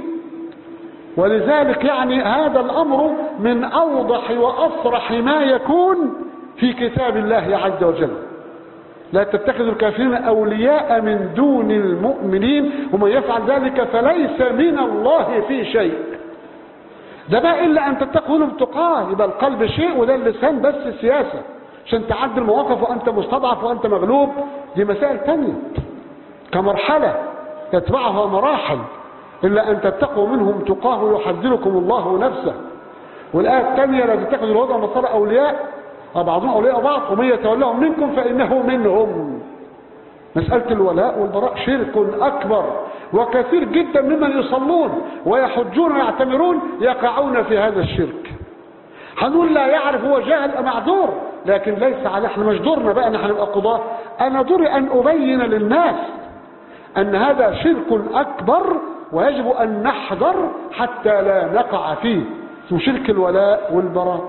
A: ولذلك يعني هذا الامر من اوضح واصرح ما يكون في كتاب الله عز وجل. لا تتخذوا الكافرين اولياء من دون المؤمنين ومن يفعل ذلك فليس من الله في شيء. ده بقى الا ان تتقوا لهم تقاه، يبقى القلب شيء وده اللسان بس سياسة عشان تعدي المواقف وانت مستضعف وانت مغلوب، دي مسائل تانية كمرحلة يتبعها مراحل. الا ان تتقوا منهم تقاه يحذركم الله نفسه. والايه الثانيه لا تتخذوا اليهود والنصارى اولياء بعضهم اولياء بعض ومن يتولهم منكم فانه منهم. مساله الولاء والبراء شرك اكبر، وكثير جدا ممن يصلون ويحجون ويعتمرون يقعون في هذا الشرك. هنقول لا يعرف، هو جاهل معذور، لكن ليس على احنا مش دورنا بقى ان احنا نبقى قضاة. انا دوري ان ابين للناس ان هذا شرك اكبر ويجب ان نحذر حتى لا نقع فيه. اسمه شرك الولاء والبراء.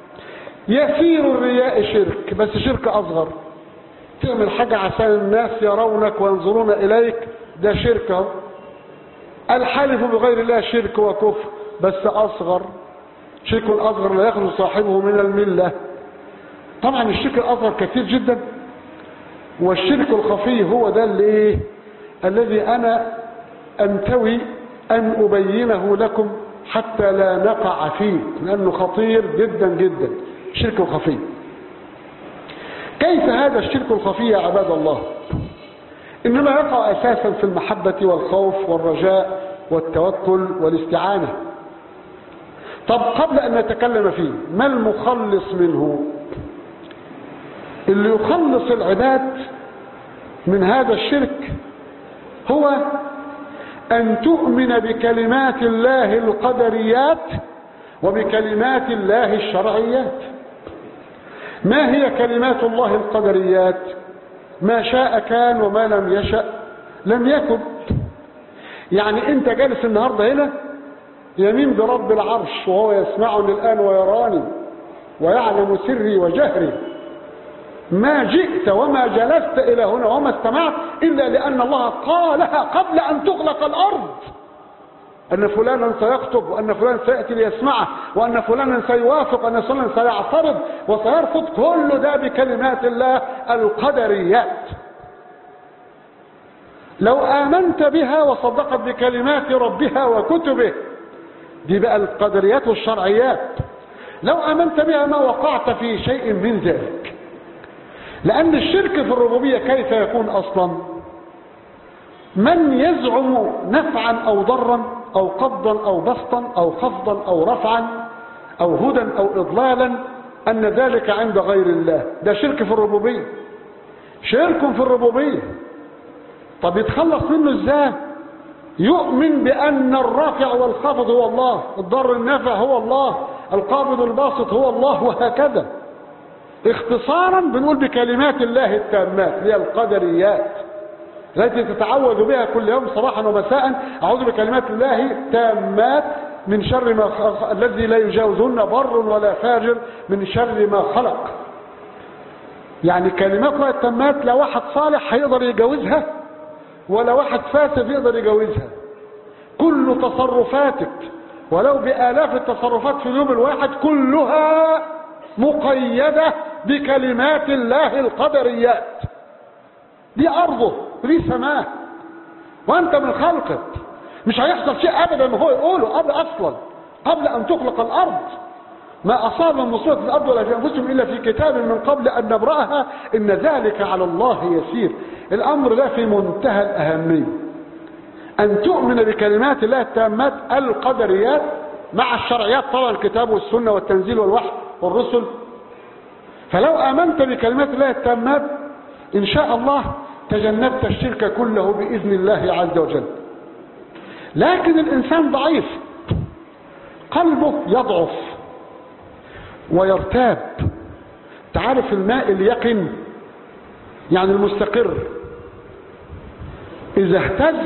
A: يسير الرياء شرك، بس شرك اصغر. تعمل حاجة عشان الناس يرونك وينظرون اليك، ده شرك اهو. الحلف بغير الله شرك وكفر بس اصغر. شرك اصغر لا يخرج صاحبه من الملة. طبعا الشرك الاصغر كثير جدا، والشرك الخفي هو ده اللي ايه الذي انا انتوي ان ابينه لكم حتى لا نقع فيه، لانه خطير جدا جدا. الشرك الخفي. كيف هذا الشرك الخفي يا عباد الله؟ انما يقع اساسا في المحبة والخوف والرجاء والتوكل والاستعانة. طب قبل ان نتكلم فيه، ما المخلص منه؟ اللي يخلص العباد من هذا الشرك هو ان تؤمن بكلمات الله القدريات وبكلمات الله الشرعيات. ما هي كلمات الله القدريات؟ ما شاء كان وما لم يشأ لم يكن. يعني انت جالس النهاردة هنا يمين برب العرش وهو يسمعني الآن ويراني ويعلم سري وجهري. ما جئت وما جلست إلى هنا وما استمعت إلا لأن الله قالها قبل أن تغلق الأرض، أن فلانا سيخطب وأن فلانا سيأتي ليسمعه وأن فلانا سيوافق وأن فلانا سيعترض وسيرفض. كل ده بكلمات الله القدريات. لو آمنت بها وصدقت بكلمات ربها وكتبه، دي بقى القدريات والشرعيات، لو آمنت بها ما وقعت في شيء من ذلك. لأن الشرك في الربوبية كيف يكون أصلا؟ من يزعم نفعا أو ضرا أو قبضا أو بسطا أو خفضا أو رفعا أو هدى أو إضلالا أن ذلك عند غير الله، ده شرك في الربوبية. شرك في الربوبية. طب يتخلص منه ازاي؟ يؤمن بأن الرافع والخافض هو الله، الضر النافع هو الله، القابض الباسط هو الله، وهكذا. اختصارا بنقول بكلمات الله التامات هي القدريات التي تتعوذ بها كل يوم صباحا ومساء. أعوذ بكلمات الله التامات من شر ما خلق الذي لا يجاوزهن بر ولا فاجر، من شر ما خلق. يعني كلمات الله التامات لا واحد صالح هيقدر يجاوزها ولا واحد فاسد يقدر يجاوزها. كل تصرفاتك ولو بآلاف التصرفات في اليوم الواحد كلها مقيدة بكلمات الله القدريات. دي أرضه ودي سماه وأنت من خلقك. مش هيحصل شيء أبدا ما هو يقوله قبل أصلا قبل أن تخلق الأرض. ما أصاب من مصيبة في الأرض ولا في أنفسهم إلا في كتاب من قبل أن نبرأها إن ذلك على الله يسير. الأمر ده في منتهى الأهمية، أن تؤمن بكلمات الله التامات القدريات مع الشرعيات طبعا الكتاب والسنة والتنزيل والوحي والرسل. فلو آمنت بكلمات الله التامات إن شاء الله تجنبت الشرك كله بإذن الله عز وجل. لكن الإنسان ضعيف، قلبه يضعف ويرتاب. تعرف الماء اليقن يعني المستقر إذا اهتز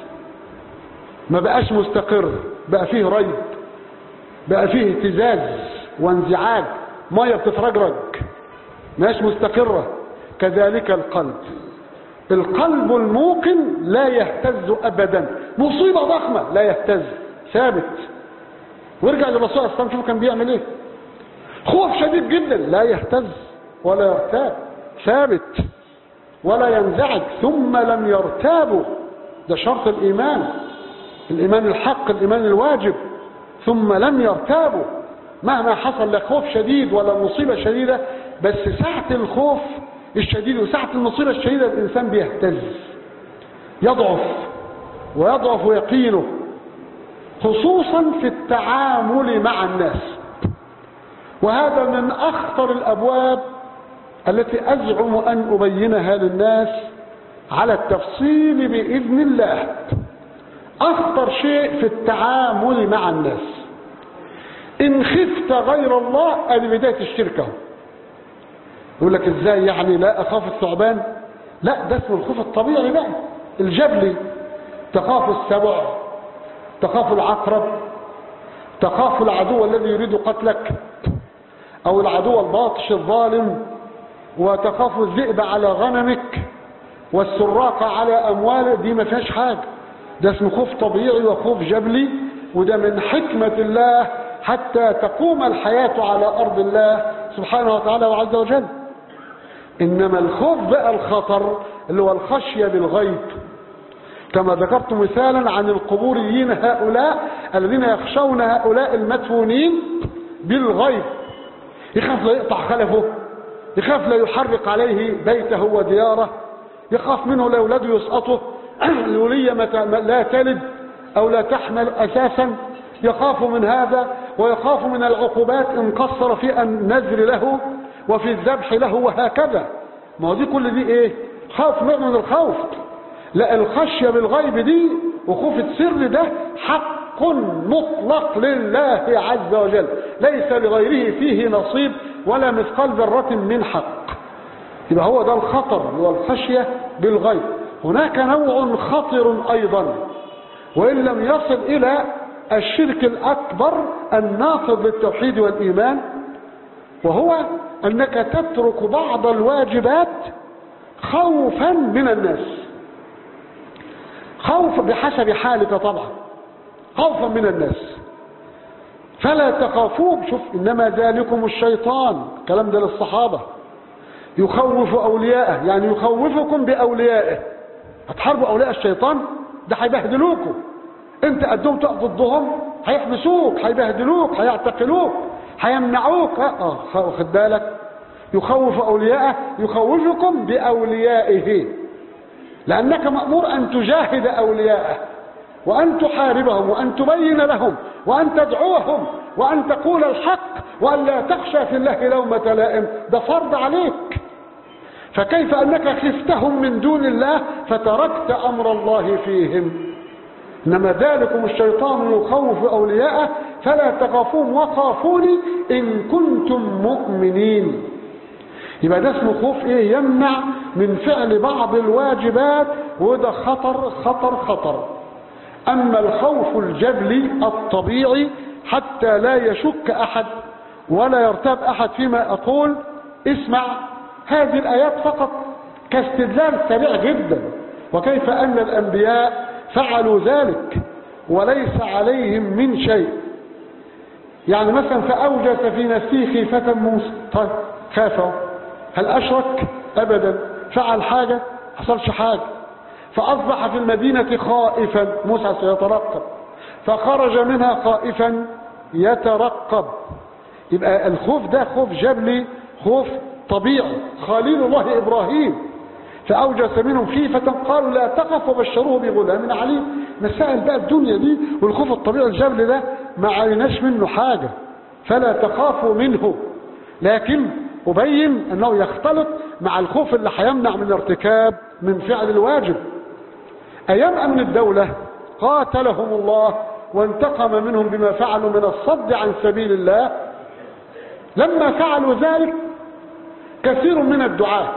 A: ما بقاش مستقر، بقى فيه ريب، بقى فيه اهتزاز وانزعاج، ميه بتترجرج ماش مستقرة. كذلك القلب، القلب الموقن لا يهتز أبدا. مصيبة ضخمة لا يهتز، ثابت. وارجع للرسول صلى الله عليه وسلم شوف كان بيعمل ايه. خوف شديد جدا لا يهتز ولا يرتاب، ثابت ولا ينزعج. ثم لم يرتابوا، ده شرط الإيمان، الإيمان الحق، الإيمان الواجب. ثم لم يرتابوا مهما حصل، لا خوف شديد ولا مصيبة شديدة، بس ساعة الخوف الشديد وساعة المصيبة الشديدة الإنسان بيهتز، يضعف ويضعف يقينه، خصوصا في التعامل مع الناس. وهذا من أخطر الأبواب التي أزعم أن أبينها للناس على التفصيل بإذن الله. أخطر شيء في التعامل مع الناس، إن خفت غير الله هذه بداية الشركة. يقول لك إزاي يعني لا أخاف الثعبان؟ لا، ده اسمه الخوف الطبيعي بقى الجبلي. تخاف السبع، تخاف العقرب، تخاف العدو الذي يريد قتلك أو العدو الباطش الظالم، وتخاف الذئب على غنمك والسراقة على أموالك. دي ما فيهاش حاجة، ده اسمه خوف طبيعي وخوف جبلي، وده من حكمة الله حتى تقوم الحياة على أرض الله سبحانه وتعالى وعز وجل. إنما الخوف بقى الخطر اللي هو الخشية بالغيب، كما ذكرت مثالا عن القبوريين هؤلاء الذين يخشون هؤلاء المدفونين بالغيب. يخاف لا يقطع خلفه، يخاف لا يحرق عليه بيته ودياره، يخاف منه لا أولاده يسقطه، الولية لا تلد أو لا تحمل أساسا، يخاف من هذا. ويخاف من العقوبات إن قصر في النذر له وفي الذبح له وهكذا. ما هو دي كل دي إيه؟ خوف، نوع من الخوف. لا، الخشية بالغيب دي وخوف السر ده حق مطلق لله عز وجل، ليس لغيره فيه نصيب ولا مثقال ذرة من حق. يبقى هو ده الخطر والخشية بالغيب. هناك نوع خطر أيضا وإن لم يصل إلى الشرك الأكبر الناقض للتوحيد والإيمان، وهو أنك تترك بعض الواجبات خوفا من الناس، خوف بحسب حالك طبعا، خوفا من الناس. فلا تخافوه. شوف، إنما ذلكم الشيطان، الكلام ده للصحابة، يخوف أولياءه، يعني يخوفكم بأوليائه. هتحاربوا أولياء الشيطان؟ ده هيبهدلوكم. انت قدهم تقف ضدهم هيحبسوك، هيبهدلوك، هيعتقلوك، هيمنعوك. اه خد بالك، يخوف أولياءه، يخوفكم بأوليائه، لأنك مأمور أن تجاهد أولياءه وأن تحاربهم وأن تبين لهم وأن تدعوهم وأن تقول الحق وأن لا تخشى في الله لومة لائم. ده فرض عليك. فكيف أنك خفتهم من دون الله فتركت أمر الله فيهم؟ إنما ذلكم الشيطان يخوف أولياءه فلا تخافون وخافوني إن كنتم مؤمنين. يبقى ده اسمه خوف إيه؟ يمنع من فعل بعض الواجبات، وده خطر خطر خطر. أما الخوف الجبلي الطبيعي حتى لا يشك أحد ولا يرتاب أحد فيما أقول، اسمع هذه الآيات فقط كاستدلال سريع جدا، وكيف أن الأنبياء فعلوا ذلك وليس عليهم من شيء. يعني مثلا فأوجس في نفسه خيفة موسى، طيب خافه، هل أشرك؟ أبدا. فعل حاجة؟ حصلش حاجة. فأصبح في المدينة خائفا، موسى سيترقب، فخرج منها خائفا يترقب. يبقى الخوف ده خوف جبلي، خوف طبيعي. خليل الله إبراهيم فأوجس منهم خيفة قالوا لا تخف وبشروه بغلام عليم. مسائل بقى الدنيا دي والخوف الطبيعي الجبلي ده ما عليناش منه حاجة، فلا تخافوا منه. لكن أبين أنه يختلط مع الخوف اللي هيمنع من ارتكاب من فعل الواجب. أيام أمن الدولة قاتلهم الله وانتقم منهم بما فعلوا من الصد عن سبيل الله. لما فعلوا ذلك كثير من الدعاة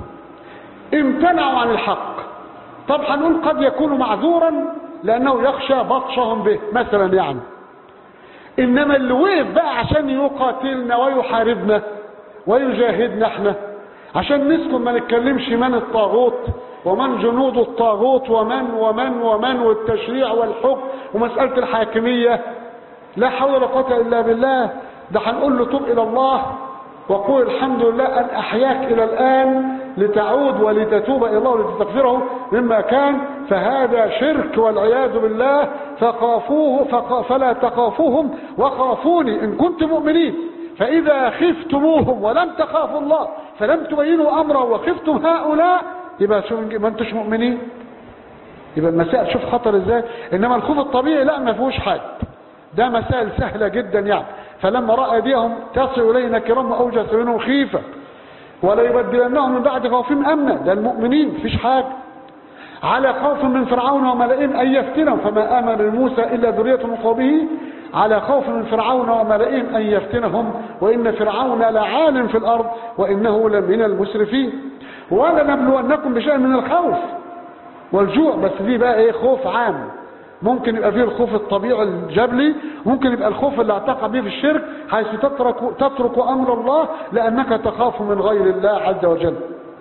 A: امتنعوا عن الحق. طب هنقول قد يكون معذورا لأنه يخشى بطشهم به مثلا يعني. إنما اللي وقف بقى عشان يقاتلنا ويحاربنا ويجاهدنا احنا عشان نسكن ما نتكلمش من الطاغوت ومن جنود الطاغوت ومن ومن ومن والتشريع والحكم ومسألة الحاكمية، لا حول ولا قوة إلا بالله. ده هنقول له توب إلى الله وقول الحمد لله أن أحياك إلى الآن لتعود ولتتوب إلى الله ولتستغفره مما كان، فهذا شرك والعياذ بالله. فخافوه فق... فلا تخافوهم وخافوني إن كنتم مؤمنين. فإذا خفتموهم ولم تخافوا الله فلم تبينوا أمره وخفتم هؤلاء يبقى ما انتش مؤمنين. يبقى المسائل شوف خطر ازاي. انما الخوف الطبيعي لا ما فيهوش حد، ده مسائل سهلة جدا يعني. فلما رأى أيديهم تصل إلينا كرام أوجس منهم خيفة ولا يبدلنهم من بعد خوفهم أمنا، ده المؤمنين مفيش حاجة. على خوف من فرعون وملئهم أن يفتنهم فما آمن لموسى إلا ذرية من قومه. على خوف من فرعون وملئهم أن يفتنهم وإن فرعون لعال في الأرض وإنه لمن المسرفين. ولنبلونكم بشيء من الخوف والجوع، بس دي بقى ايه خوف عام. ممكن يبقى فيه الخوف الطبيعي الجبلي، ممكن يبقى الخوف اللي اعتقد به في الشرك حيث تترك, تترك أمر الله لأنك تخاف من غير الله عز وجل.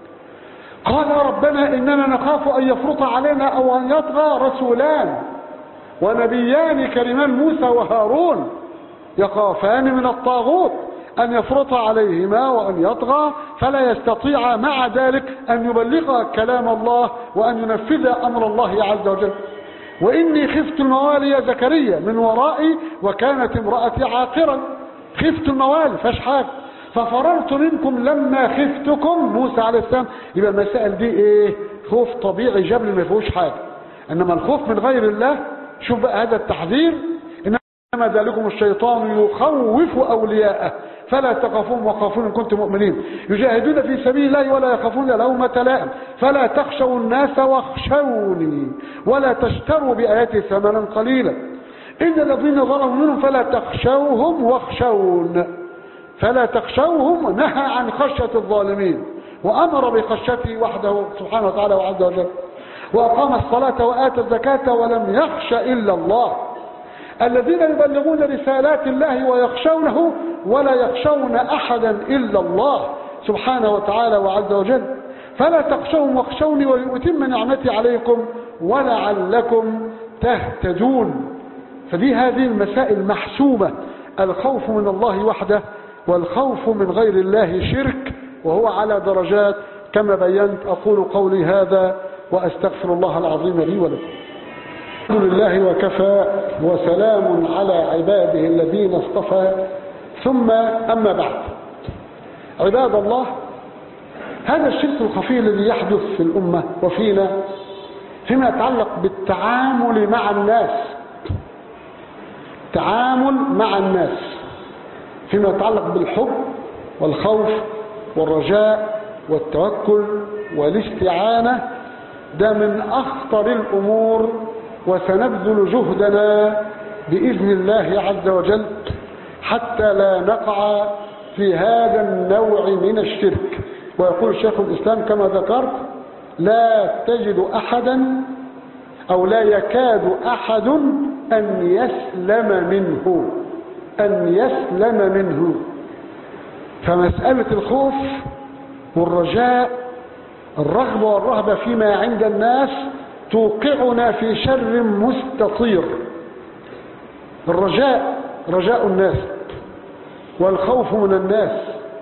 A: قال ربنا إننا نخاف أن يفرط علينا أو أن يطغى رسولان ونبيان كريمان موسى وهارون يخافان من الطاغوت أن يفرط عليهما وأن يطغى فلا يستطيع مع ذلك أن يبلغ كلام الله وأن ينفذ أمر الله عز وجل. وإني خفت الموالي يا زكريا من ورائي وكانت امرأتي عاقرا. خفت الموالي فاش حاجة ففررت منكم لما خفتكم موسى عليه السلام. يبقى المسائل دي ايه خوف طبيعي جبل ما فيهوش حاجة. انما الخوف من غير الله شوف بقى هذا التحذير إنما ذلكم الشيطان يخوف أولياءه فلا تخافون وخافون إن كنتم مؤمنين يجاهدون في سبيل الله ولا يخافون لومة لائم فلا تخشوا الناس واخشوني ولا تشتروا بآياتي ثمنا قليلا إن الذين ظلموا منهم فلا تخشوهم واخشون فلا تخشوهم نهى عن خشية الظالمين وأمر بخشيته وحده سبحانه وتعالى وعز وجل وأقام الصلاة وآتى الزكاة ولم يخش إلا الله. الذين يبلغون رسالات الله ويخشونه ولا يخشون أحدا إلا الله سبحانه وتعالى وعز وجل فلا تخشوهم واخشوني ولأتم نعمتي عليكم ولعلكم تهتدون. فدي هذه المسائل محسومة. الخوف من الله وحده والخوف من غير الله شرك وهو على درجات كما بينت. أقول قولي هذا وأستغفر الله العظيم لي ولكم. الحمد لله وكفى وسلام على عباده الذين اصطفى ثم أما بعد. عباد الله هذا الشرك الخفي الذي يحدث في الأمة وفينا فيما يتعلق بالتعامل مع الناس تعامل مع الناس فيما يتعلق بالحب والخوف والرجاء والتوكل والاستعانة ده من أخطر الأمور وسنبذل جهدنا بإذن الله عز وجل حتى لا نقع في هذا النوع من الشرك. ويقول شيخ الإسلام كما ذكرت لا تجد أحدا أو لا يكاد أحد أن يسلم منه أن يسلم منه. فمسألة الخوف والرجاء الرغبة والرهبة فيما عند الناس توقعنا في شر مستطير. الرجاء رجاء الناس والخوف من الناس.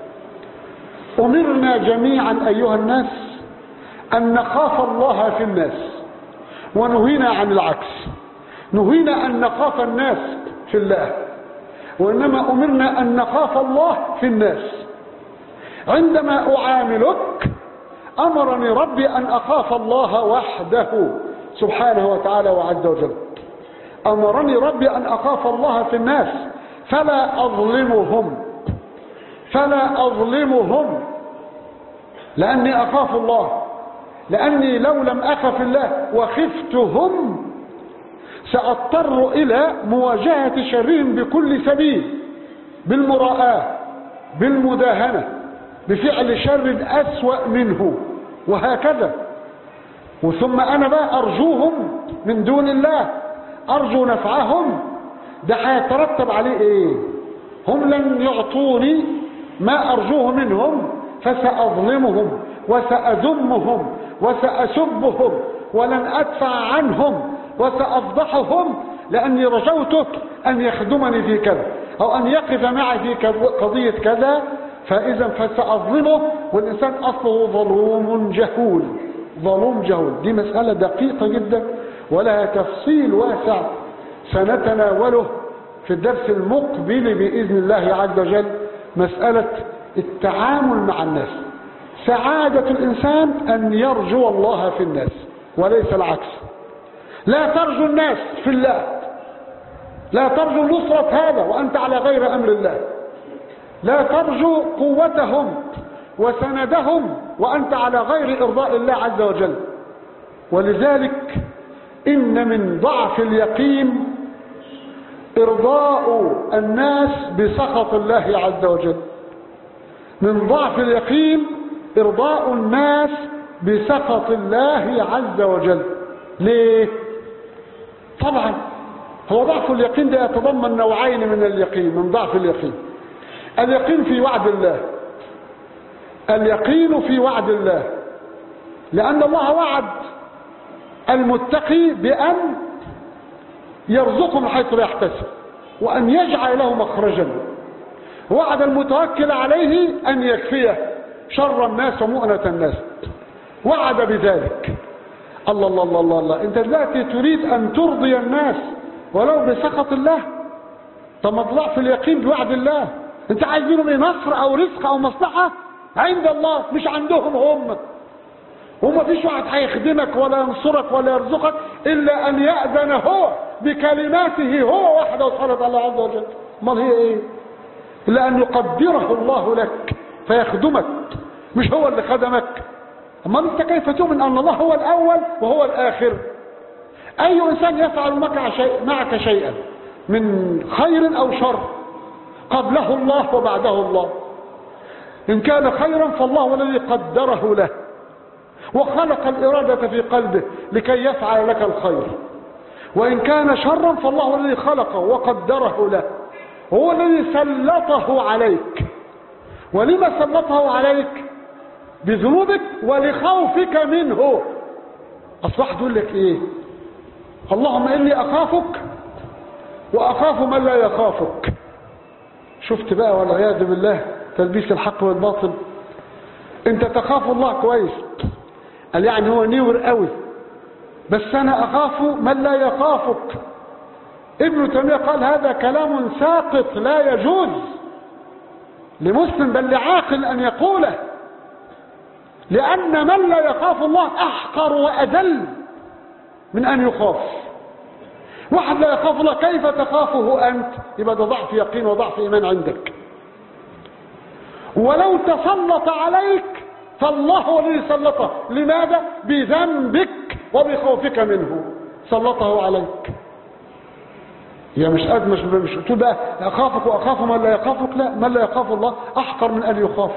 A: أمرنا جميعا أيها الناس أن نخاف الله في الناس، ونهينا عن العكس، نهينا أن نخاف الناس في الله، وإنما أمرنا أن نخاف الله في الناس. عندما أعاملك أمرني ربي أن أخاف الله وحده سبحانه وتعالى وعز وجل. أمرني ربي أن أخاف الله في الناس فلا أظلمهم، فلا أظلمهم لأني أخاف الله، لأني لو لم أخف الله وخفتهم سأضطر إلى مواجهة شرهم بكل سبيل، بالمراءة، بالمداهنة، بفعل شر أسوأ منه، وهكذا. وثم أنا بقى أرجوهم من دون الله، أرجو نفعهم، ده هيترتب عليه إيه؟ هم لن يعطوني ما أرجوه منهم فسأظلمهم وسأذمهم وسأسبهم ولن أدفع عنهم وسأفضحهم، لأني رجوته أن يخدمني في كذا أو أن يقف معي في قضية كذا، فإذا فسأظلمه. والإنسان أصله ظلوم جهول، ظلوم جهول. دي مسألة دقيقة جدا ولها تفصيل واسع سنتناوله في الدرس المقبل بإذن الله عز وجل، مسألة التعامل مع الناس. سعادة الإنسان أن يرجو الله في الناس وليس العكس. لا ترجو الناس في الله، لا ترجو نصرة هذا وأنت على غير أمر الله، لا ترجو قوتهم وسندهم وأنت على غير إرضاء الله عز وجل. ولذلك إن من ضعف اليقين إرضاء الناس بسخط الله عز وجل. من ضعف اليقين إرضاء الناس بسخط الله عز وجل. ليه؟ طبعا هو ضعف اليقين ده يتضمن نوعين من اليقين، من ضعف اليقين. اليقين في وعد الله، اليقين في وعد الله، لأن الله وعد المتقي بأن يرزقهم حيث لا يحتسب وأن يجعل له مخرجا، وعد المتوكل عليه أن يكفيه شر الناس ومؤنة الناس، وعد بذلك. الله الله الله الله, الله. انت دلوقتي تريد أن ترضي الناس ولو بسخط الله؟ طب ما ضعف اليقين بوعد الله. انت عايز منهم ايه؟ نصر او رزق او مصلحة عند الله، مش عندهم هم. وما فيش واحد هيخدمك ولا ينصرك ولا يرزقك الا ان يأذن هو بكلماته هو وحده سبحانه وتعالى عز وجل. امال هي ايه؟ الا ان يقدره الله لك فيخدمك، مش هو اللي خدمك. امال انت كيف تؤمن ان الله هو الاول وهو الاخر؟ اي انسان يفعل معك, شيء معك شيئا من خير او شر قبله الله وبعده الله. ان كان خيرا فالله هو الذي قدره له وخلق الإرادة في قلبه لكي يفعل لك الخير، وإن كان شرا فالله هو الذي خلقه وقدره له، هو الذي سلطه عليك. ولما سلطه عليك؟ بذنوبك ولخوفك منه. أصبحت تقول لك إيه؟ اللهم إني أخافك وأخاف من لا يخافك. شفت بقى والعياذ بالله تلبيس الحق والباطل. انت تخاف الله كويس، قال يعني هو نور قوي، بس انا اخاف من لا يخافك. ابن تيمية قال هذا كلام ساقط لا يجوز لمسلم بل لعاقل ان يقوله، لان من لا يخاف الله احقر واذل من ان يخاف. واحد لا يخاف الله كيف تخافه انت؟ يبقى ده ضعف يقين وضعف ايمان عندك. ولو تسلط عليك فالله هو الذي سلطه. لماذا؟ بذنبك وبخوفك منه سلطه عليك. هي مش قد مش مش تقول بقى اخافك واخاف من لا يخافك، لا، من لا يخاف الله احقر من ان يخاف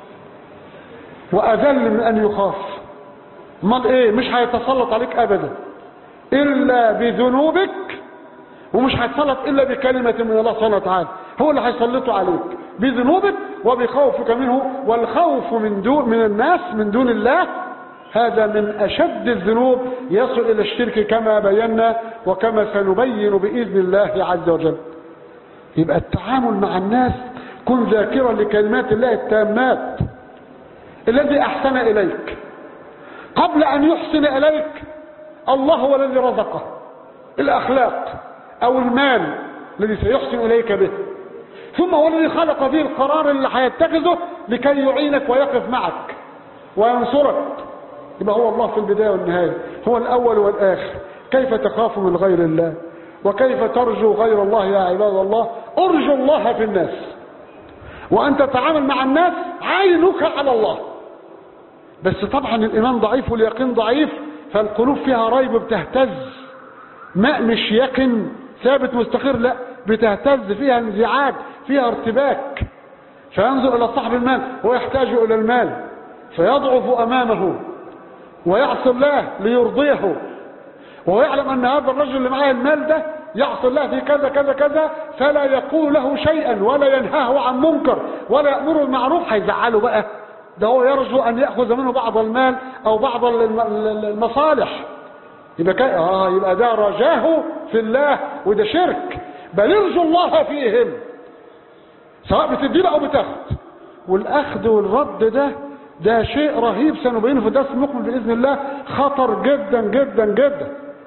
A: واذل من ان يخاف. امال ايه؟ مش هيتسلط عليك ابدا الا بذنوبك، ومش هيتسلط الا بكلمه من الله سبحانه وتعالى، هو اللي هيسلطه عليك. بذنوبك وبخوفك منه. والخوف من دون من الناس من دون الله هذا من أشد الذنوب يصل إلى الشرك كما بينا وكما سنبين بإذن الله عز وجل. يبقى التعامل مع الناس كن ذاكرا لكلمات الله التامات. الذي أحسن إليك قبل أن يحسن إليك الله هو الذي رزقه الأخلاق أو المال الذي سيحسن إليك به، ثم هو الذي خلق فيه القرار اللي هيتخذه لكي يعينك ويقف معك وينصرك. يبقى هو الله في البداية والنهاية، هو الأول والآخر. كيف تخاف من غير الله وكيف ترجو غير الله يا عباد الله؟ أرجو الله في الناس، وأن تتعامل مع الناس عينك على الله. بس طبعا الإيمان ضعيف واليقين ضعيف، فالقلوب فيها ريب بتهتز، ما مش يقين ثابت مستقر، لا بتهتز، فيها انزعاج، فيها ارتباك. فينظر إلى صاحب المال ويحتاج إلى المال فيضعف أمامه ويعصي الله ليرضيه، وهو يعلم أن هذا الرجل اللي معاه المال ده يعصي الله في كذا كذا كذا، فلا يقول له شيئا ولا ينهاه عن منكر ولا يأمره بالمعروف. هيزعله بقى، ده هو يرجو أن يأخذ منه بعض المال أو بعض المصالح. يبقى, آه يبقى ده رجاه في الله، وده شرك. بل يرجو الله فيهم، سواء بتديله أو بتاخد. والأخذ والرد ده ده شيء رهيب سنبينه في الدرس المقبل بإذن الله، خطر جدا جدا جدا.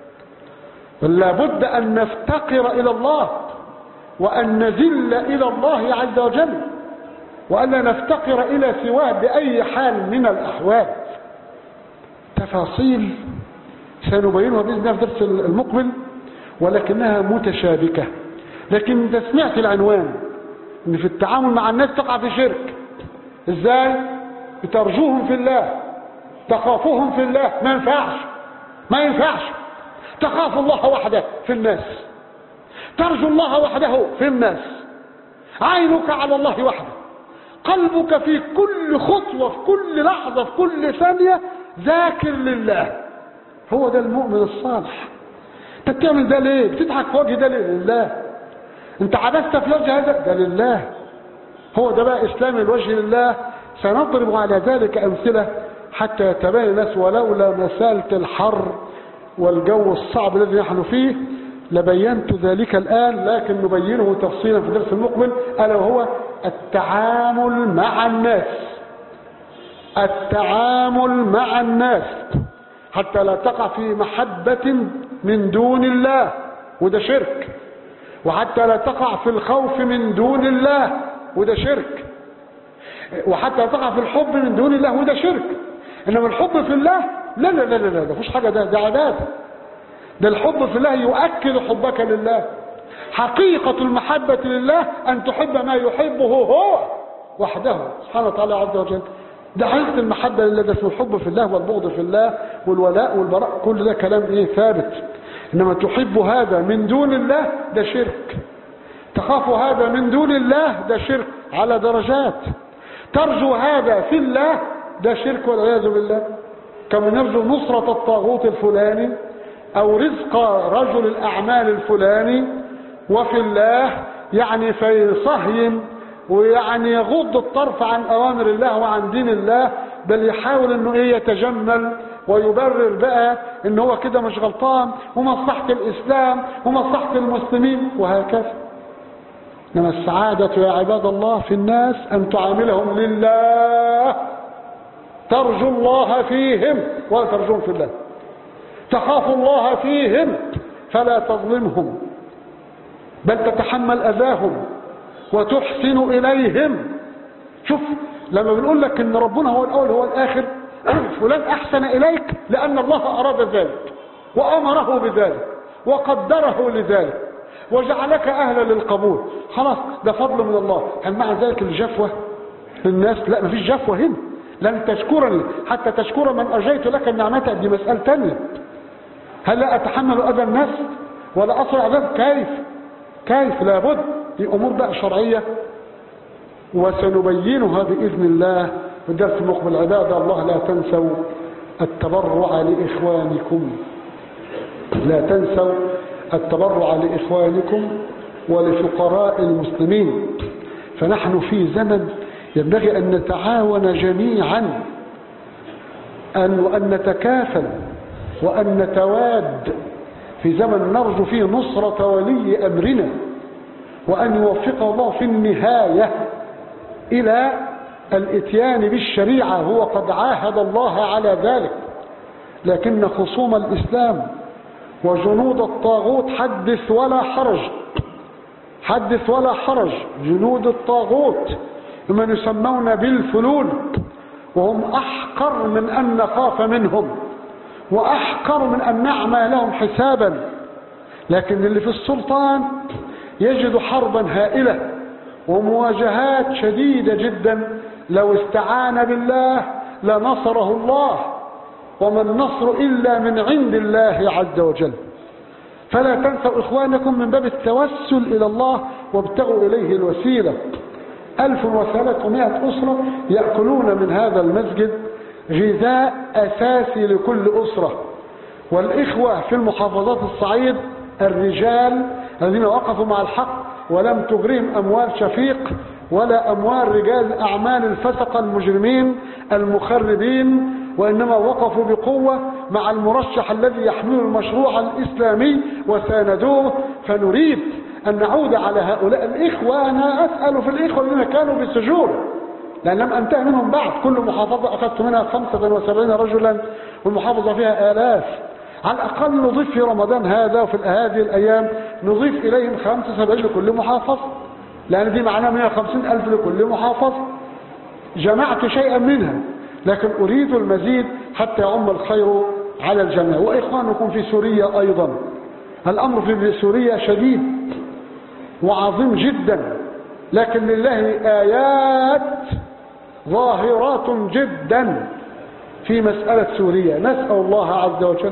A: لابد أن نفتقر إلى الله وأن نذل إلى الله عز وجل، وألا نفتقر إلى سواه بأي حال من الأحوال. تفاصيل سنبينها بإذن الله في الدرس المقبل، ولكنها متشابكة. لكن انت سمعت العنوان ان في التعامل مع الناس تقع في شرك. ازاي؟ بترجوهم في الله، تخافوهم في الله. ما ينفعش ما ينفعش تخاف الله وحده في الناس، ترجو الله وحده في الناس، عينك على الله وحده، قلبك في كل خطوة في كل لحظة في كل ثانية ذاكر لله. هو ده المؤمن الصالح. انت بتعمل ده ليه؟ بتضحك في وجه ده ليه؟ لله. انت عبست في وجه هذا ده لله. هو ده بقى اسلام الوجه لله. سنضرب على ذلك امثله حتى يتبين الناس، ولولا مساله الحر والجو الصعب الذي نحن فيه لبينت ذلك الان، لكن نبينه تفصيلا في الدرس المقبل، الا وهو التعامل مع الناس. التعامل مع الناس حتى لا تقع في محبة من دون الله، وده شرك. وحتى لا تقع في الخوف من دون الله، وده شرك. وحتى لا تقع في الحب من دون الله، وده شرك. انما الحب في الله لا لا لا لا لا ده مفيش حاجة، ده ده عبادة. ده الحب في الله يؤكد حبك لله. حقيقة المحبة لله أن تحب ما يحبه هو وحده سبحانه وتعالى عز وجل. ده حقيقة المحبة لله، ده اسمه الحب في الله والبغض في الله والولاء والبراء، كل ده كلام ايه ثابت. انما تحب هذا من دون الله ده شرك. تخاف هذا من دون الله ده شرك على درجات. ترجو هذا في الله ده شرك والعياذ بالله. كما نرجو نصرة الطاغوت الفلاني او رزق رجل الاعمال الفلاني، وفي الله يعني فيصهين ويعني يغض الطرف عن اوامر الله وعن دين الله، بل يحاول انه ايه يتجمل ويبرر بقى ان هو كده مش غلطان ومصلحة الاسلام ومصلحة المسلمين وهكذا. انما السعادة يا عباد الله في الناس ان تعاملهم لله، ترجو الله فيهم ولا ترجون في الله، تخاف الله فيهم فلا تظلمهم بل تتحمل اذاهم وتحسن اليهم. شوف لما بنقول لك ان ربنا هو الاول هو الاخر، فلان احسن اليك لان الله اراد ذلك وامره بذلك وقدره لذلك وجعلك اهلا للقبول، خلاص ده فضل من الله. هل مع ذلك الجفوة للناس؟ لا، مفيش جفوة هنا. لن تشكرني حتى تشكر من ارجيت لك النعمة، دي مسألة تانية. هل لا اتحمل اذى الناس ولا اصل عذاب؟ كيف كيف لابد. دي امور بقى شرعية وسنبينها باذن الله في الدرس المقبل. عباد الله لا تنسوا التبرع لاخوانكم، لا تنسوا التبرع لاخوانكم ولفقراء المسلمين. فنحن في زمن ينبغي أن نتعاون جميعا، أن أن نتكافل وأن نتواد، في زمن نرجو فيه نصرة ولي أمرنا، وأن يوفقه الله في النهاية إلى الإتيان بالشريعة، هو قد عاهد الله على ذلك. لكن خصوم الإسلام وجنود الطاغوت حدث ولا حرج، حدث ولا حرج. جنود الطاغوت من يسمون بالفلول، وهم أحقر من أن نخاف منهم وأحقر من أن نعمل لهم حسابا. لكن اللي في السلطان يجد حربا هائلة ومواجهات شديدة جدا، لو استعان بالله لنصره الله، وما النصر إلا من عند الله عز وجل. فلا تنسوا إخوانكم من باب التوسل إلى الله وابتغوا إليه الوسيلة. ألف وثلاثمائة أسرة يأكلون من هذا المسجد غذاء أساسي لكل أسرة. والإخوة في المحافظات الصعيد الرجال الذين وقفوا مع الحق ولم تغرهم أموال شفيق ولا أموال رجال أعمال الفسقة المجرمين المخربين، وإنما وقفوا بقوة مع المرشح الذي يحمل المشروع الإسلامي وساندوه. فنريد أن نعود على هؤلاء الإخوة. أنا أسأل في الإخوة الذين كانوا بالسجون، لأن لم أنتهي منهم بعد. كل محافظة أخذت منها خمسة وسبعين رجلا، والمحافظة فيها آلاف. على الأقل نضيف في رمضان هذا وفي هذه الأيام نضيف إليهم خمسة وسبعين لكل محافظة، لأن دي معناه مئة وخمسين ألف لكل محافظة. جمعت شيئا منها، لكن أريد المزيد حتى يعم الخير على الجميع. وإخوانكم في سوريا أيضا، الأمر في سوريا شديد وعظيم جدا، لكن لله آيات ظاهرات جدا في مسألة سوريا. نسأل الله عز وجل،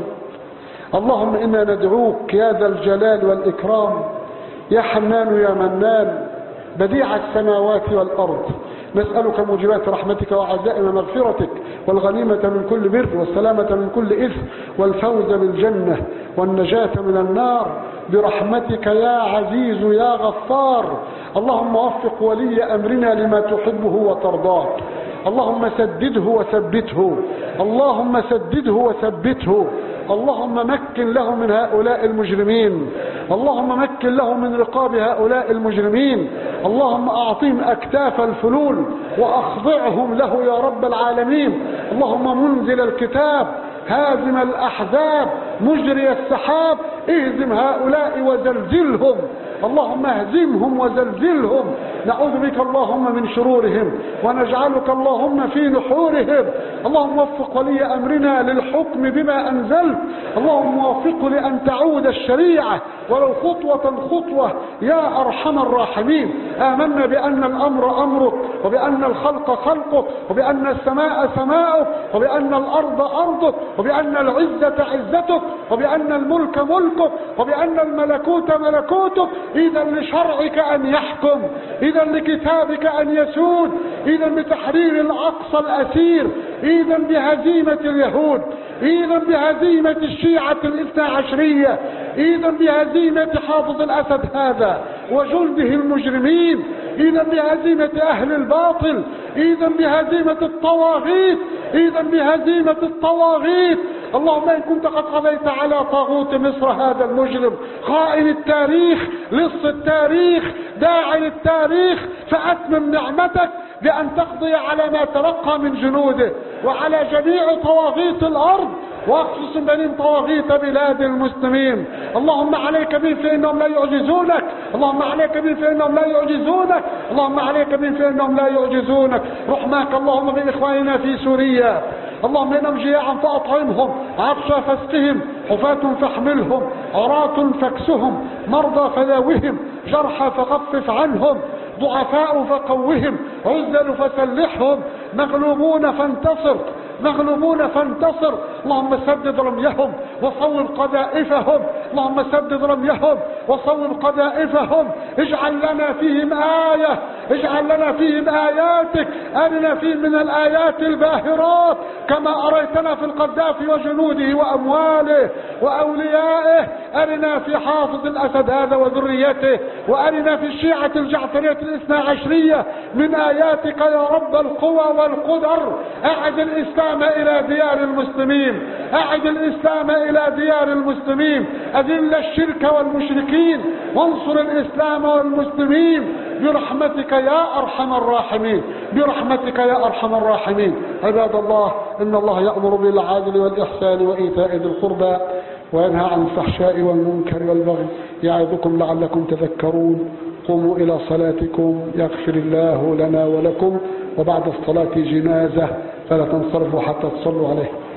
A: اللهم إنا ندعوك يا ذا الجلال والإكرام، يا حنان يا منان، بديع السماوات والأرض، نسألك موجبات رحمتك وعزائم مغفرتك، والغنيمة من كل بر، والسلامة من كل إثم، والفوز بالجنة، والنجاة من النار، برحمتك يا عزيز يا غفار. اللهم وفق ولي أمرنا لما تحبه وترضاه، اللهم سدده وثبته، اللهم سدده وثبته، اللهم مكن له من هؤلاء المجرمين، اللهم مكن له من رقاب هؤلاء المجرمين، اللهم أعطيهم أكتاف الفلول وأخضعهم له يا رب العالمين. اللهم منزل الكتاب، هازم الأحزاب، مجري السحاب، اهزم هؤلاء وزلزلهم، اللهم اهزمهم وزلزلهم. نعوذ بك اللهم من شرورهم، ونجعلك اللهم في نحورهم. اللهم وفق ولي أمرنا للحكم بما أنزلت، اللهم وفقه لأن تعود الشريعة ولو خطوة خطوة يا أرحم الراحمين. آمنا بأن الأمر أمرك، وبأن الخلق خلقك، وبأن السماء سماؤك، وبأن الأرض أرضك، وبأن العزة عزتك، وبأن الملك ملكك، وبأن الملكوت ملكوتك. إذا لشرعك أن يحكم، إذا لكتابك أن يسود، إذا بتحرير الأقصى الأسير، إذا بهزيمة اليهود، إذا بهزيمة الشيعة الاثنى عشرية، إذا بهزيمة حافظ الأسد هذا وجلده المجرمين، إذا بهزيمة أهل الباطل، إذا بهزيمة الطواغيت، إذا بهزيمة الطواغيت. اللهم إن كنت قد قضيت على طاغوت مصر هذا المجرم خائن التاريخ لص التاريخ داعي للتاريخ، فأتمم نعمتك بأن تقضي على ما تلقى من جنوده وعلى جميع طواغيت الأرض، واخصص بين طواغيت بلاد المسلمين. اللهم عليك بهم فإنهم لا يعجزونك، اللهم عليك بهم فإنهم لا يعجزونك، اللهم عليك بهم فإنهم لا يعجزونك. رحماك اللهم بإخواننا في سوريا، اللهم إنهم جياعا فأطعمهم، عطشا فاسقهم، حفاة فاحملهم، عراة فاكسهم، مرضى فداوهم، جرحى فخفف عنهم، ضعفاء فقوهم، عزل فسلحهم، مغلوبون فانتصر، مغلوبون فانتصر. اللهم سدد رميهم وصوب قذائفهم، اللهم سدد رميهم وصوب قذائفهم. اجعل لنا فيهم آية اجعل لنا فيه من آياتك، أرنا فيه من الآيات الباهرات كما أريتنا في القذافي وجنوده وأمواله وأوليائه. أرنا في حافظ الأسد هذا وذريته، وأرنا في الشيعة الجعفرية الاثنى عشرية من آياتك يا رب القوى والقدر. أعد الإسلام إلى ديار المسلمين، أعد الإسلام إلى ديار المسلمين، أذل الشرك والمشركين وانصر الإسلام والمسلمين برحمتك يا أرحم الراحمين، برحمتك يا أرحم الراحمين. عباد الله، إن الله يأمر بالعدل والإحسان وإيتاء ذي القربى وينهى عن الفحشاء والمنكر والبغي يعظكم لعلكم تذكرون. قوموا إلى صلاتكم يغفر الله لنا ولكم. وبعد الصلاة جنازة فلا تنصرفوا حتى تصلوا عليه.